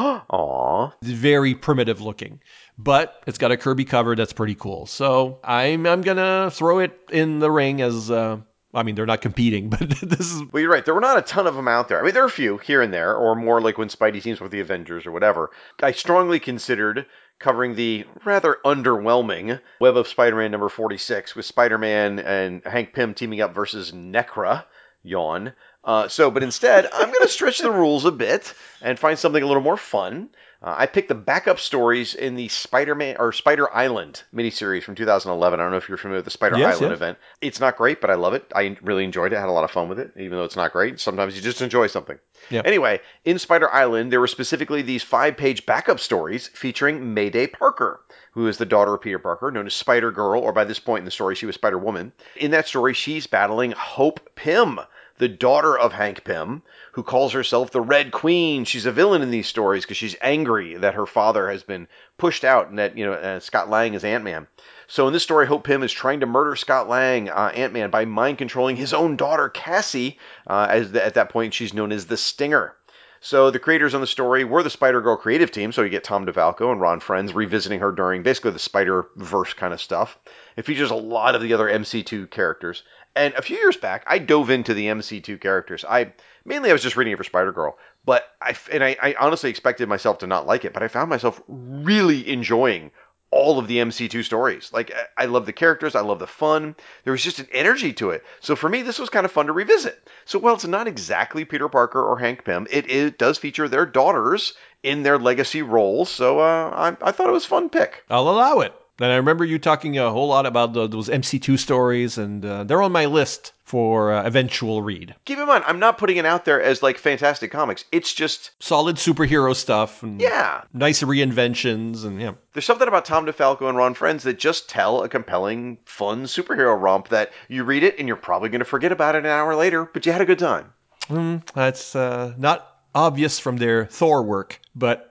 Aww. It's very primitive looking, but it's got a Kirby cover that's pretty cool. So I'm I'm gonna throw it in the ring as uh, I mean they're not competing, but this is. Well, you're right. There were not a ton of them out there. I mean, there are a few here and there, or more like when Spidey teams with the Avengers or whatever. I strongly considered covering the rather underwhelming Web of Spider-Man number forty-six with Spider-Man and Hank Pym teaming up versus Necra. Yawn. Uh, so, but instead, I'm going to stretch the rules a bit and find something a little more fun. Uh, I picked the backup stories in the Spider-Man or Spider Island miniseries from two thousand eleven. I don't know if you're familiar with the Spider yes, Island yes. event. It's not great, but I love it. I really enjoyed it. I had a lot of fun with it, even though it's not great. Sometimes you just enjoy something. Yep. Anyway, in Spider Island, there were specifically these five-page backup stories featuring Mayday Parker, who is the daughter of Peter Parker, known as Spider-Girl, or by this point in the story, she was Spider-Woman. In that story, she's battling Hope Pym, the daughter of Hank Pym, who calls herself the Red Queen. She's a villain in these stories because she's angry that her father has been pushed out and that, you know, uh, Scott Lang is Ant-Man. So in this story, Hope Pym is trying to murder Scott Lang, uh, Ant-Man, by mind-controlling his own daughter, Cassie. Uh, as the, at that point, she's known as the Stinger. So the creators on the story were the Spider-Girl creative team, so you get Tom DeFalco and Ron Frenz revisiting her during basically the Spider-Verse kind of stuff. It features a lot of the other M C two characters. And a few years back, I dove into the M C two characters. I mainly I was just reading it for Spider-Girl, but I and I, I honestly expected myself to not like it, but I found myself really enjoying all of the M C two stories. Like, I love the characters, I love the fun. There was just an energy to it. So for me, this was kind of fun to revisit. So while it's not exactly Peter Parker or Hank Pym, it, it does feature their daughters in their legacy roles. So uh, I, I thought it was a fun pick. I'll allow it. And I remember you talking a whole lot about the, those M C two stories, and uh, they're on my list for uh, eventual read. Keep in mind, I'm not putting it out there as like Fantastic Comics. It's just solid superhero stuff. And yeah. Nice reinventions. And yeah. There's something about Tom DeFalco and Ron Frenz that just tell a compelling, fun superhero romp that you read it and you're probably going to forget about it an hour later, but you had a good time. Mm, that's uh, not obvious from their Thor work, but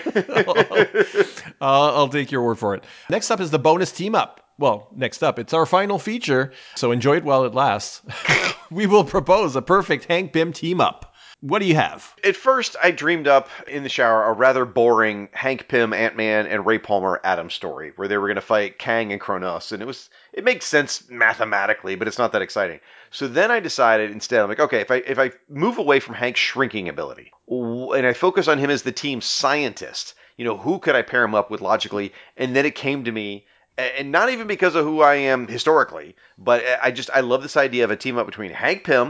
I'll, I'll take your word for it. Next up is the bonus team up. Well, next up, it's our final feature, so enjoy it while it lasts. We will propose a perfect Hank Pym team up. What do you have? At first, I dreamed up in the shower a rather boring Hank Pym, Ant-Man, and Ray Palmer Atom story where they were going to fight Kang and Kronos, and it was it makes sense mathematically, but it's not that exciting. So then I decided instead, I'm like, okay, if I if I move away from Hank's shrinking ability and I focus on him as the team scientist, you know, who could I pair him up with logically? And then it came to me. And not even because of who I am historically, but I just, I love this idea of a team up between Hank Pym,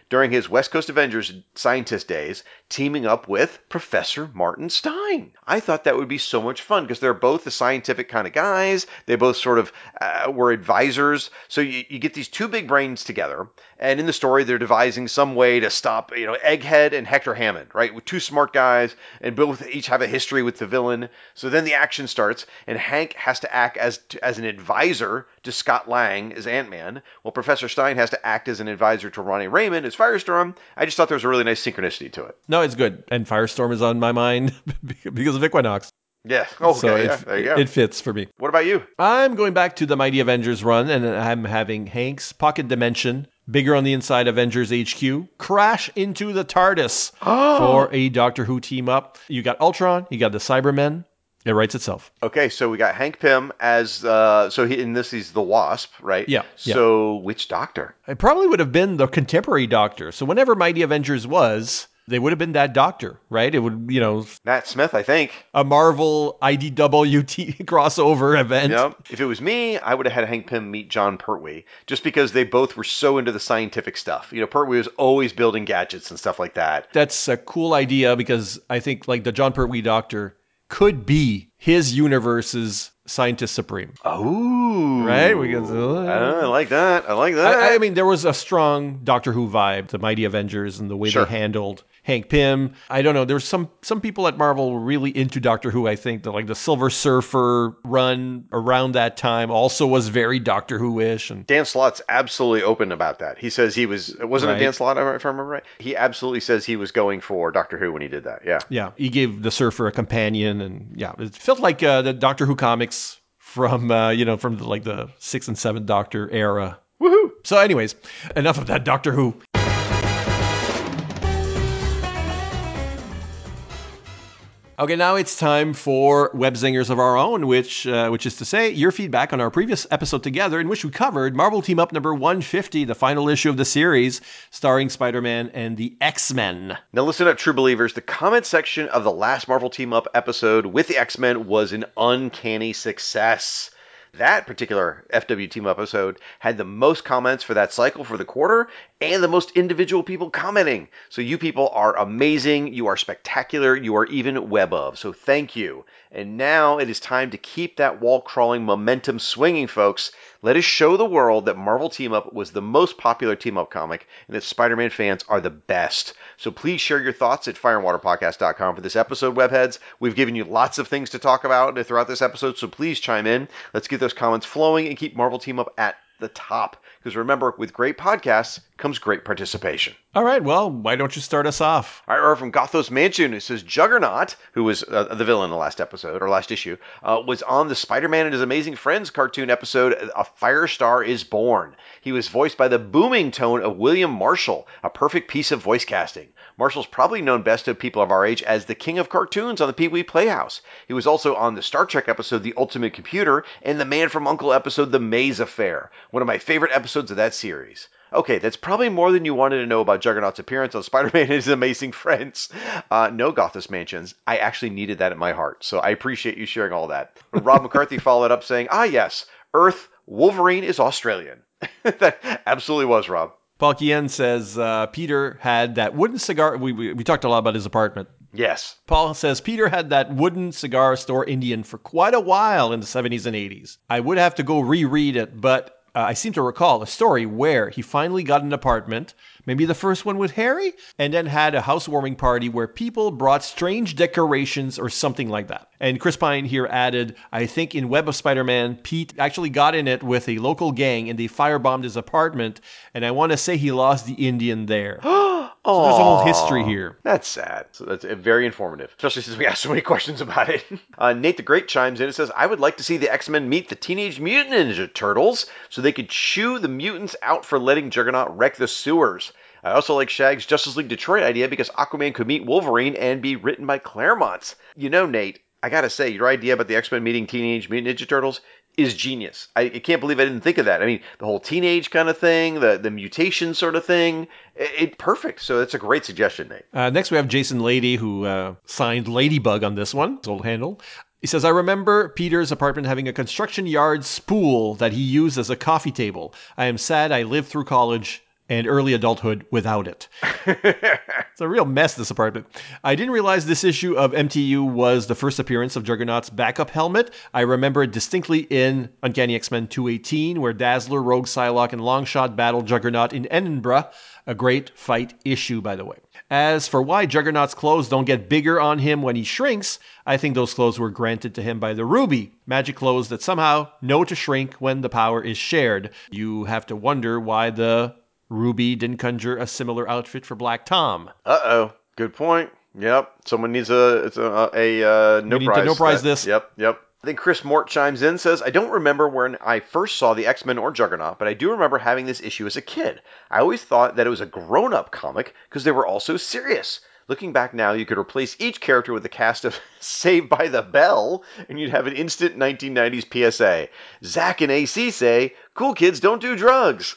during his West Coast Avengers scientist days, teaming up with Professor Martin Stein. I thought that would be so much fun because they're both the scientific kind of guys. They both sort of uh, were advisors. So you, you get these two big brains together, and in the story, they're devising some way to stop, you know, Egghead and Hector Hammond, right? With two smart guys, and both each have a history with the villain. So then the action starts, and Hank has to act as as an advisor to Scott Lang as Ant-Man, while Professor Stein has to act as an advisor to Ronnie Raymond as Firestorm. I just thought there was a really nice synchronicity to it. No, it's good. And Firestorm is on my mind because of Equinox. Yeah. Oh, okay. So yeah, it, there you go. It fits for me. What about you? I'm going back to the Mighty Avengers run, and I'm having Hank's Pocket Dimension, Bigger on the Inside Avengers H Q, crash into the TARDIS for a Doctor Who team up. You got Ultron, you got the Cybermen. It writes itself. Okay, so we got Hank Pym as, uh, so he, in this he's the Wasp, right? Yeah. So yeah. Which Doctor? It probably would have been the contemporary Doctor. So whenever Mighty Avengers was, they would have been that Doctor, right? It would, you know... Matt Smith, I think. A Marvel I D W T crossover event. Yep. If it was me, I would have had Hank Pym meet John Pertwee, just because they both were so into the scientific stuff. You know, Pertwee was always building gadgets and stuff like that. That's a cool idea because I think, like, the John Pertwee Doctor could be his universe's scientist supreme. Oh. Right? We can, uh, I like that. I like that. I, I mean, there was a strong Doctor Who vibe, the Mighty Avengers, and the way Sure. they handled Hank Pym. I don't know. There's some some people at Marvel were really into Doctor Who, I think. That like the Silver Surfer run around that time also was very Doctor Who-ish. And Dan Slott's absolutely open about that. He says he was, wasn't Right. it Dan Slott, if I remember right? He absolutely says he was going for Doctor Who when he did that. Yeah. yeah, he gave the Surfer a companion, and yeah, it felt like uh, the Doctor Who comics from uh, you know from the, like the sixth and seventh Doctor era. Woohoo! So, anyways, enough of that Doctor Who. Okay, now it's time for Web Zingers of our own, which uh, which is to say your feedback on our previous episode together in which we covered Marvel Team Up number one fifty, the final issue of the series, starring Spider-Man and the X-Men. Now listen up, true believers. The comment section of the last Marvel Team Up episode with the X-Men was an uncanny success. That particular F W Team Up episode had the most comments for that cycle for the quarter and the most individual people commenting. So you people are amazing. You are spectacular. You are even web of. So thank you. And now it is time to keep that wall crawling momentum swinging, folks. Let us show the world that Marvel Team Up was the most popular Team Up comic and that Spider-Man fans are the best. So please share your thoughts at fire and water podcast dot com for this episode, webheads. We've given you lots of things to talk about throughout this episode, so please chime in. Let's get those comments flowing and keep Marvel Team Up at the top. Because remember, with great podcasts comes great participation. All right, well, why don't you start us off? All right, or from Gothos Mansion, it says Juggernaut, who was uh, the villain in the last episode, or last issue, uh, was on the Spider-Man and His Amazing Friends cartoon episode, A Firestar is Born. He was voiced by the booming tone of William Marshall, a perfect piece of voice casting. Marshall's probably known best to people of our age as the king of cartoons on the Pee-wee Playhouse. He was also on the Star Trek episode, The Ultimate Computer, and the Man from U N C L E episode, The Maze Affair, one of my favorite episodes of that series. Okay, that's probably more than you wanted to know about Juggernaut's appearance on Spider-Man and His Amazing Friends. Uh, no, Gothos Mansions. I actually needed that in my heart, so I appreciate you sharing all that. Rob McCarthy followed up saying, ah, yes, Earth, Wolverine is Australian. That absolutely was, Rob. Paul Kien says uh, Peter had that wooden cigar. We, we we talked a lot about his apartment. Yes. Paul says Peter had that wooden cigar store Indian for quite a while in the seventies and eighties. I would have to go reread it, but uh, I seem to recall a story where he finally got an apartment, maybe the first one with Harry, and then had a housewarming party where people brought strange decorations or something like that. And Chris Pine here added, I think in Web of Spider-Man, Pete actually got in it with a local gang and they firebombed his apartment, and I want to say he lost the Indian there. So there's a whole history here. That's sad. So that's uh, very informative, especially since we asked so many questions about it. Uh, Nate the Great chimes in and says, I would like to see the X-Men meet the Teenage Mutant Ninja Turtles so they could chew the mutants out for letting Juggernaut wreck the sewers. I also like Shag's Justice League Detroit idea because Aquaman could meet Wolverine and be written by Claremont. You know, Nate, I gotta say, your idea about the X-Men meeting Teenage Mutant Ninja Turtles is genius. I, I can't believe I didn't think of that. I mean, the whole teenage kind of thing, the, the mutation sort of thing, it, it perfect. So that's a great suggestion, Nate. Uh, next, we have Jason Lady, who uh, signed Ladybug on this one, his old handle. He says, I remember Peter's apartment having a construction yard spool that he used as a coffee table. I am sad I lived through college and early adulthood without it. It's a real mess, this apartment. I didn't realize this issue of M T U was the first appearance of Juggernaut's backup helmet. I remember it distinctly in Uncanny X-Men two eighteen, where Dazzler, Rogue, Psylocke, and Longshot battled Juggernaut in Edinburgh. A great fight issue, by the way. As for why Juggernaut's clothes don't get bigger on him when he shrinks, I think those clothes were granted to him by the Ruby, magic clothes that somehow know to shrink when the power is shared. You have to wonder why the Ruby didn't conjure a similar outfit for Black Tom. Uh-oh. Good point. Yep. Someone needs a, it's a, a, uh, no we prize. need to no prize that, this. Yep, yep. I think Chris Mort chimes in, says, I don't remember when I first saw the X-Men or Juggernaut, but I do remember having this issue as a kid. I always thought that it was a grown-up comic because they were all so serious. Looking back now, you could replace each character with the cast of Saved by the Bell, and you'd have an instant nineteen nineties P S A. Zach and A C say, cool kids don't do drugs.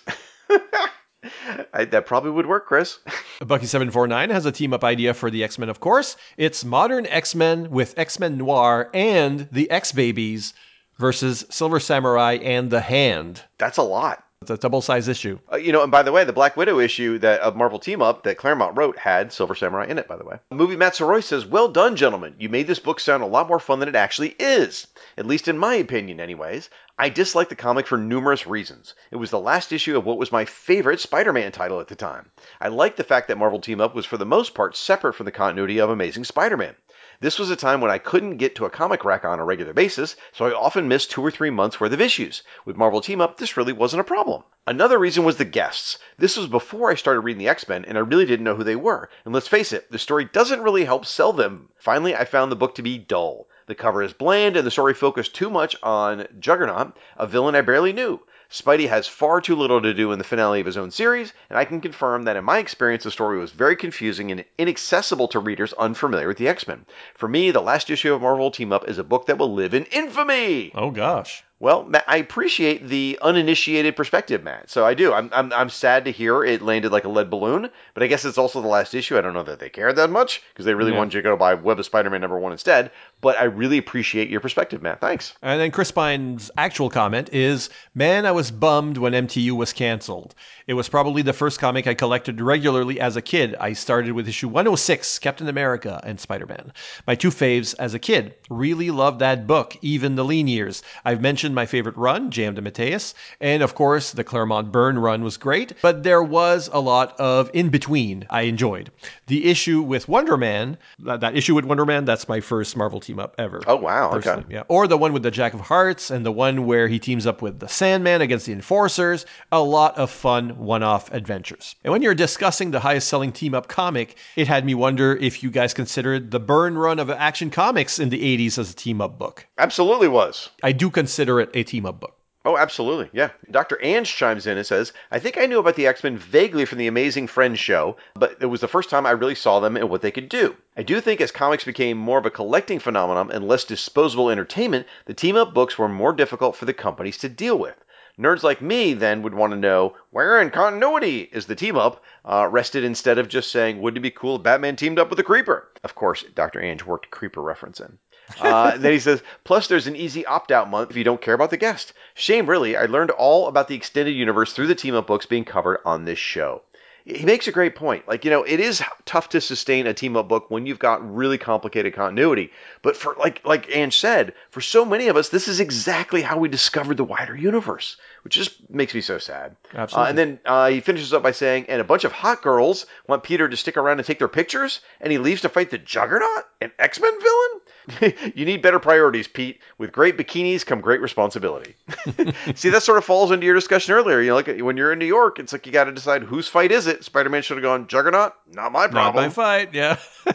I, that probably would work, Chris. Bucky seven four nine has a team-up idea for the X-Men, of course. It's modern X-Men with X-Men Noir and the X-Babies versus Silver Samurai and the Hand. That's a lot. It's a double-size issue. Uh, you know, and by the way, the Black Widow issue that of Marvel Team Up that Claremont wrote had Silver Samurai in it, by the way. Movie Matt Soroy says, well done, gentlemen. You made this book sound a lot more fun than it actually is. At least in my opinion, anyways. I dislike the comic for numerous reasons. It was the last issue of what was my favorite Spider-Man title at the time. I liked the fact that Marvel Team Up was for the most part separate from the continuity of Amazing Spider-Man. This was a time when I couldn't get to a comic rack on a regular basis, so I often missed two or three months worth of issues. With Marvel Team Up, this really wasn't a problem. Another reason was the guests. This was before I started reading the X-Men, and I really didn't know who they were. And let's face it, the story doesn't really help sell them. Finally, I found the book to be dull. The cover is bland, and the story focused too much on Juggernaut, a villain I barely knew. Spidey has far too little to do in the finale of his own series, and I can confirm that in my experience the story was very confusing and inaccessible to readers unfamiliar with the X-Men. For me, the last issue of Marvel Team Up is a book that will live in infamy! Oh, gosh. Well, Matt, I appreciate the uninitiated perspective, Matt. So I do. I'm, I'm I'm sad to hear it landed like a lead balloon, but I guess it's also the last issue. I don't know that they cared that much because they really yeah. wanted you to go buy Web of Spider-Man number one instead. But I really appreciate your perspective, Matt. Thanks. And then Chris Pine's actual comment is, man, I was bummed when M T U was canceled. It was probably the first comic I collected regularly as a kid. I started with issue one oh six, Captain America and Spider-Man. My two faves as a kid. Really loved that book, even the lean years. I've mentioned my favorite run, J M DeMatteis, and of course the Claremont Byrne run was great, but there was a lot of in-between I enjoyed. The issue with Wonder Man, that, that issue with Wonder Man, that's my first Marvel team-up ever. Oh, wow, personally. okay. Yeah. Or the one with the Jack of Hearts, and the one where he teams up with the Sandman against the Enforcers. A lot of fun one-off adventures. And when you're discussing the highest-selling team-up comic, it had me wonder if you guys considered the Byrne run of Action Comics in the eighties as a team-up book. Absolutely was. I do consider it a team-up book. Oh, absolutely, yeah. Doctor Ange chimes in and says, I think I knew about the X-Men vaguely from the Amazing Friends show, but it was the first time I really saw them and what they could do. I do think as comics became more of a collecting phenomenon and less disposable entertainment, the team-up books were more difficult for the companies to deal with. Nerds like me then would want to know, where in continuity is the team-up uh, rested instead of just saying, wouldn't it be cool if Batman teamed up with a Creeper? Of course, Doctor Ange worked a Creeper reference in. Uh, then he says, plus there's an easy opt-out month if you don't care about the guest. Shame, really. I learned all about the extended universe through the team-up books being covered on this show. He makes a great point. Like, you know, it is tough to sustain a team-up book when you've got really complicated continuity. But for, like like Ange said, for so many of us, this is exactly how we discovered the wider universe, which just makes me so sad. Absolutely. Uh, and then uh, he finishes up by saying, and a bunch of hot girls want Peter to stick around and take their pictures, and he leaves to fight the Juggernaut, an X-Men villain? You need better priorities, Pete. With great bikinis come great responsibility. See, that sort of falls into your discussion earlier. You know, like when you're in New York, it's like you got to decide whose fight is it. Spider-Man should have gone, Juggernaut? Not my problem. Not my fight, yeah.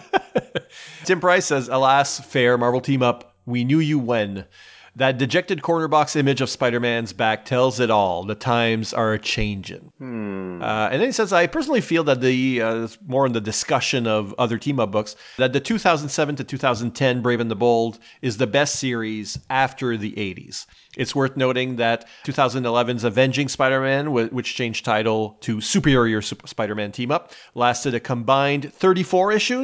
Tim Price says, alas, fair Marvel team up. We knew you when. That dejected corner box image of Spider-Man's back tells it all. The times are changing. Hmm. Uh, and then he says, I personally feel that the, uh, more in the discussion of other team-up books, that the two thousand seven to two thousand ten Brave and the Bold is the best series after the eighties. It's worth noting that twenty eleven's Avenging Spider-Man, which changed title to Superior Spider-Man Team-Up, lasted a combined thirty-four issues.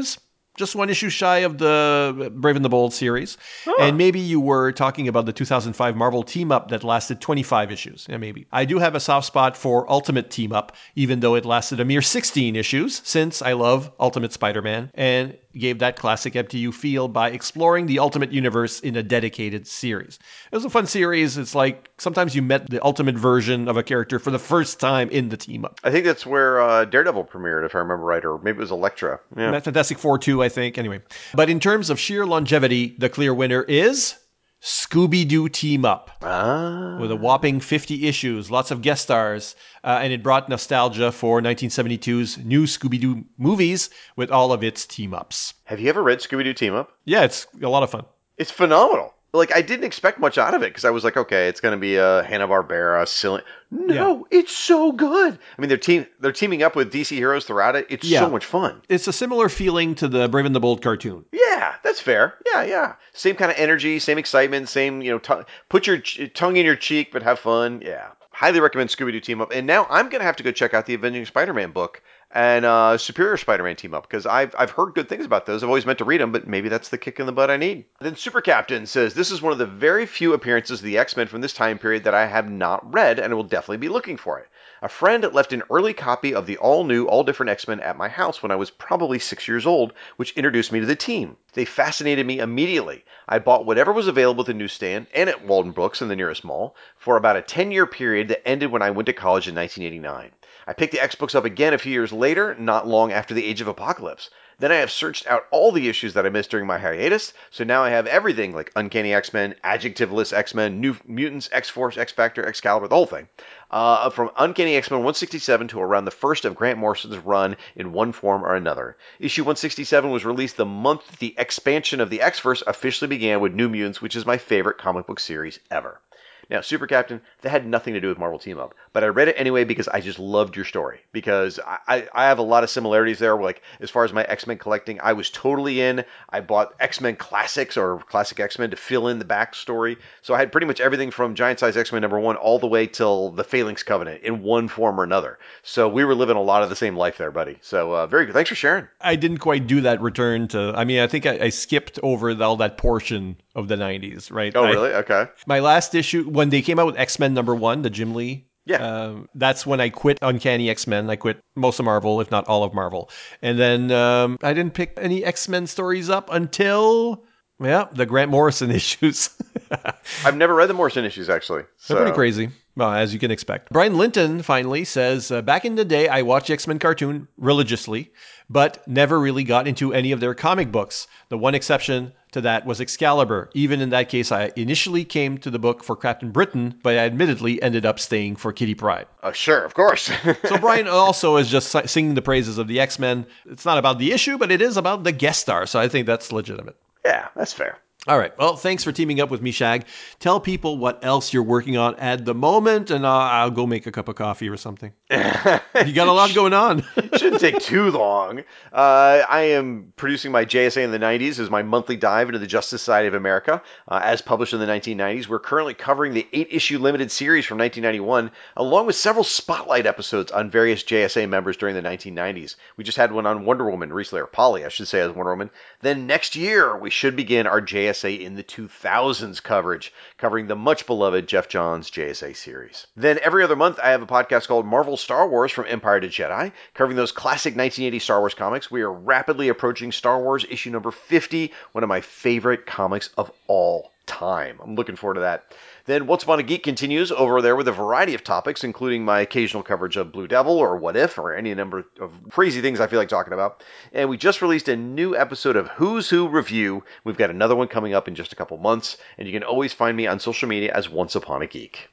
just one issue shy of the Brave and the Bold series. Huh. And maybe you were talking about the two thousand five Marvel team-up that lasted twenty-five issues. Yeah, maybe. I do have a soft spot for Ultimate Team-Up, even though it lasted a mere sixteen issues, since I love Ultimate Spider-Man and gave that classic M T U feel by exploring the Ultimate Universe in a dedicated series. It was a fun series. It's like sometimes you met the ultimate version of a character for the first time in the team-up. I think that's where uh, Daredevil premiered, if I remember right, or maybe it was Elektra. Yeah. Fantastic Four too, I think. Anyway, but in terms of sheer longevity, the clear winner is Scooby-Doo Team Up. Ah. With a whopping fifty issues, lots of guest stars, uh, and it brought nostalgia for nineteen seventy-two's new Scooby-Doo movies with all of its team-ups. Have you ever read Scooby-Doo Team Up? Yeah, it's a lot of fun. It's phenomenal. Like, I didn't expect much out of it, because I was like, okay, it's going to be a Hanna-Barbera, silly... No, yeah. It's so good. I mean, they're team they're teaming up with D C heroes throughout it. It's yeah. so much fun. It's a similar feeling to the Brave and the Bold cartoon. Yeah, that's fair. Yeah, yeah. Same kind of energy, same excitement, same, you know, t- put your ch- tongue in your cheek, but have fun. Yeah. Highly recommend Scooby-Doo Team Up. And now I'm going to have to go check out the Avenging Spider-Man book and uh, Superior Spider-Man Team Up, because I've, I've heard good things about those. I've always meant to read them, but maybe that's the kick in the butt I need. Then Super Captain says, this is one of the very few appearances of the X-Men from this time period that I have not read, and will definitely be looking for it. A friend left an early copy of the all-new, all-different X-Men at my house when I was probably six years old, which introduced me to the team. They fascinated me immediately. I bought whatever was available at the newsstand and at Walden Books in the nearest mall for about a ten-year period that ended when I went to college in nineteen eighty-nine. I picked the X-Books up again a few years later, not long after the Age of Apocalypse. Then I have searched out all the issues that I missed during my hiatus, so now I have everything like Uncanny X-Men, Adjectiveless X-Men, New Mutants, X-Force, X-Factor, Excalibur, the whole thing. Uh, from Uncanny X-Men one sixty-seven to around the first of Grant Morrison's run in one form or another. Issue one sixty-seven was released the month the expansion of the X-Verse officially began with New Mutants, which is my favorite comic book series ever. Now, Super Captain, that had nothing to do with Marvel Team Up, but I read it anyway because I just loved your story. Because I, I, I have a lot of similarities there. Like, as far as my X-Men collecting, I was totally in. I bought X-Men Classics or Classic X-Men to fill in the backstory. So I had pretty much everything from Giant Size X-Men number one all the way till the Phalanx Covenant in one form or another. So we were living a lot of the same life there, buddy. So uh, very good. Thanks for sharing. I didn't quite do that return to, I mean, I think I, I skipped over all that portion of the nineties, right? Oh, I, really? Okay. My last issue, when they came out with X-Men number one, the Jim Lee, yeah, um, that's when I quit Uncanny X-Men. I quit most of Marvel, if not all of Marvel. And then um, I didn't pick any X-Men stories up until, yeah, the Grant Morrison issues. I've never read the Morrison issues, actually. So. They're pretty crazy. Well, as you can expect. Brian Linton finally says, uh, back in the day, I watched X-Men cartoon religiously, but never really got into any of their comic books. The one exception to that was Excalibur. Even in that case, I initially came to the book for Captain Britain, but I admittedly ended up staying for Kitty Pryde. Uh, sure, of course. So Brian also is just singing the praises of the X-Men. It's not about the issue, but it is about the guest star, so I think that's legitimate. Yeah, that's fair. All right. Well, thanks for teaming up with me, Shag. Tell people what else you're working on at the moment, and uh, I'll go make a cup of coffee or something. You got a lot going on. Shouldn't take too long. Uh, I am producing my J S A in the nineties as my monthly dive into the Justice Society of America. Uh, as published in the nineteen nineties, we're currently covering the eight-issue limited series from nineteen ninety-one, along with several spotlight episodes on various J S A members during the nineteen nineties. We just had one on Wonder Woman recently, or Polly, I should say, as Wonder Woman. Then next year, we should begin our J S A in the two thousands coverage, covering the much-beloved Jeff Johns J S A series. Then every other month, I have a podcast called Marvel Star Wars from Empire to Jedi, covering those classic nineteen eighty Star Wars comics. We are rapidly approaching Star Wars issue number fifty, one of my favorite comics of all time. I'm looking forward to that. Then Once Upon a Geek continues over there with a variety of topics, including my occasional coverage of Blue Devil or What If or any number of crazy things I feel like talking about. And we just released a new episode of Who's Who Review. We've got another one coming up in just a couple months, and you can always find me on social media as Once Upon a Geek.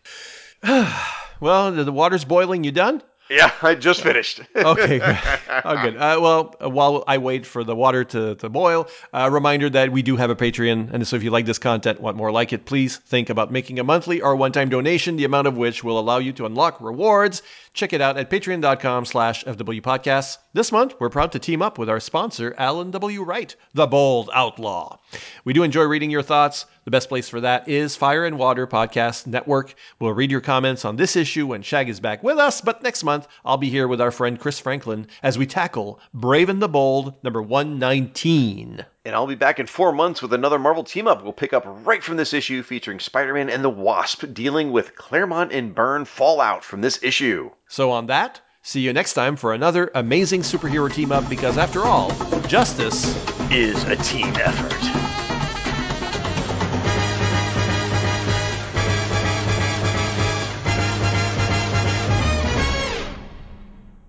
Well, the water's boiling. You done? Yeah, I just finished. Okay, good. Oh, good. Uh, well, while I wait for the water to, to boil, a uh, reminder that we do have a Patreon. And so if you like this content, want more like it, please think about making a monthly or one-time donation, the amount of which will allow you to unlock rewards. Check it out at patreon.com slash FW Podcasts. This month, we're proud to team up with our sponsor, Alan W. Wright, the Bold Outlaw. We do enjoy reading your thoughts. The best place for that is Fire and Water Podcast Network. We'll read your comments on this issue when Shag is back with us, but next month, month, I'll be here with our friend Chris Franklin as we tackle Brave and the Bold, number one nineteen. And I'll be back in four months with another Marvel team-up. We'll pick up right from this issue featuring Spider-Man and the Wasp dealing with Claremont and Byrne fallout from this issue. So on that, see you next time for another amazing superhero team-up, because after all, justice is a team effort.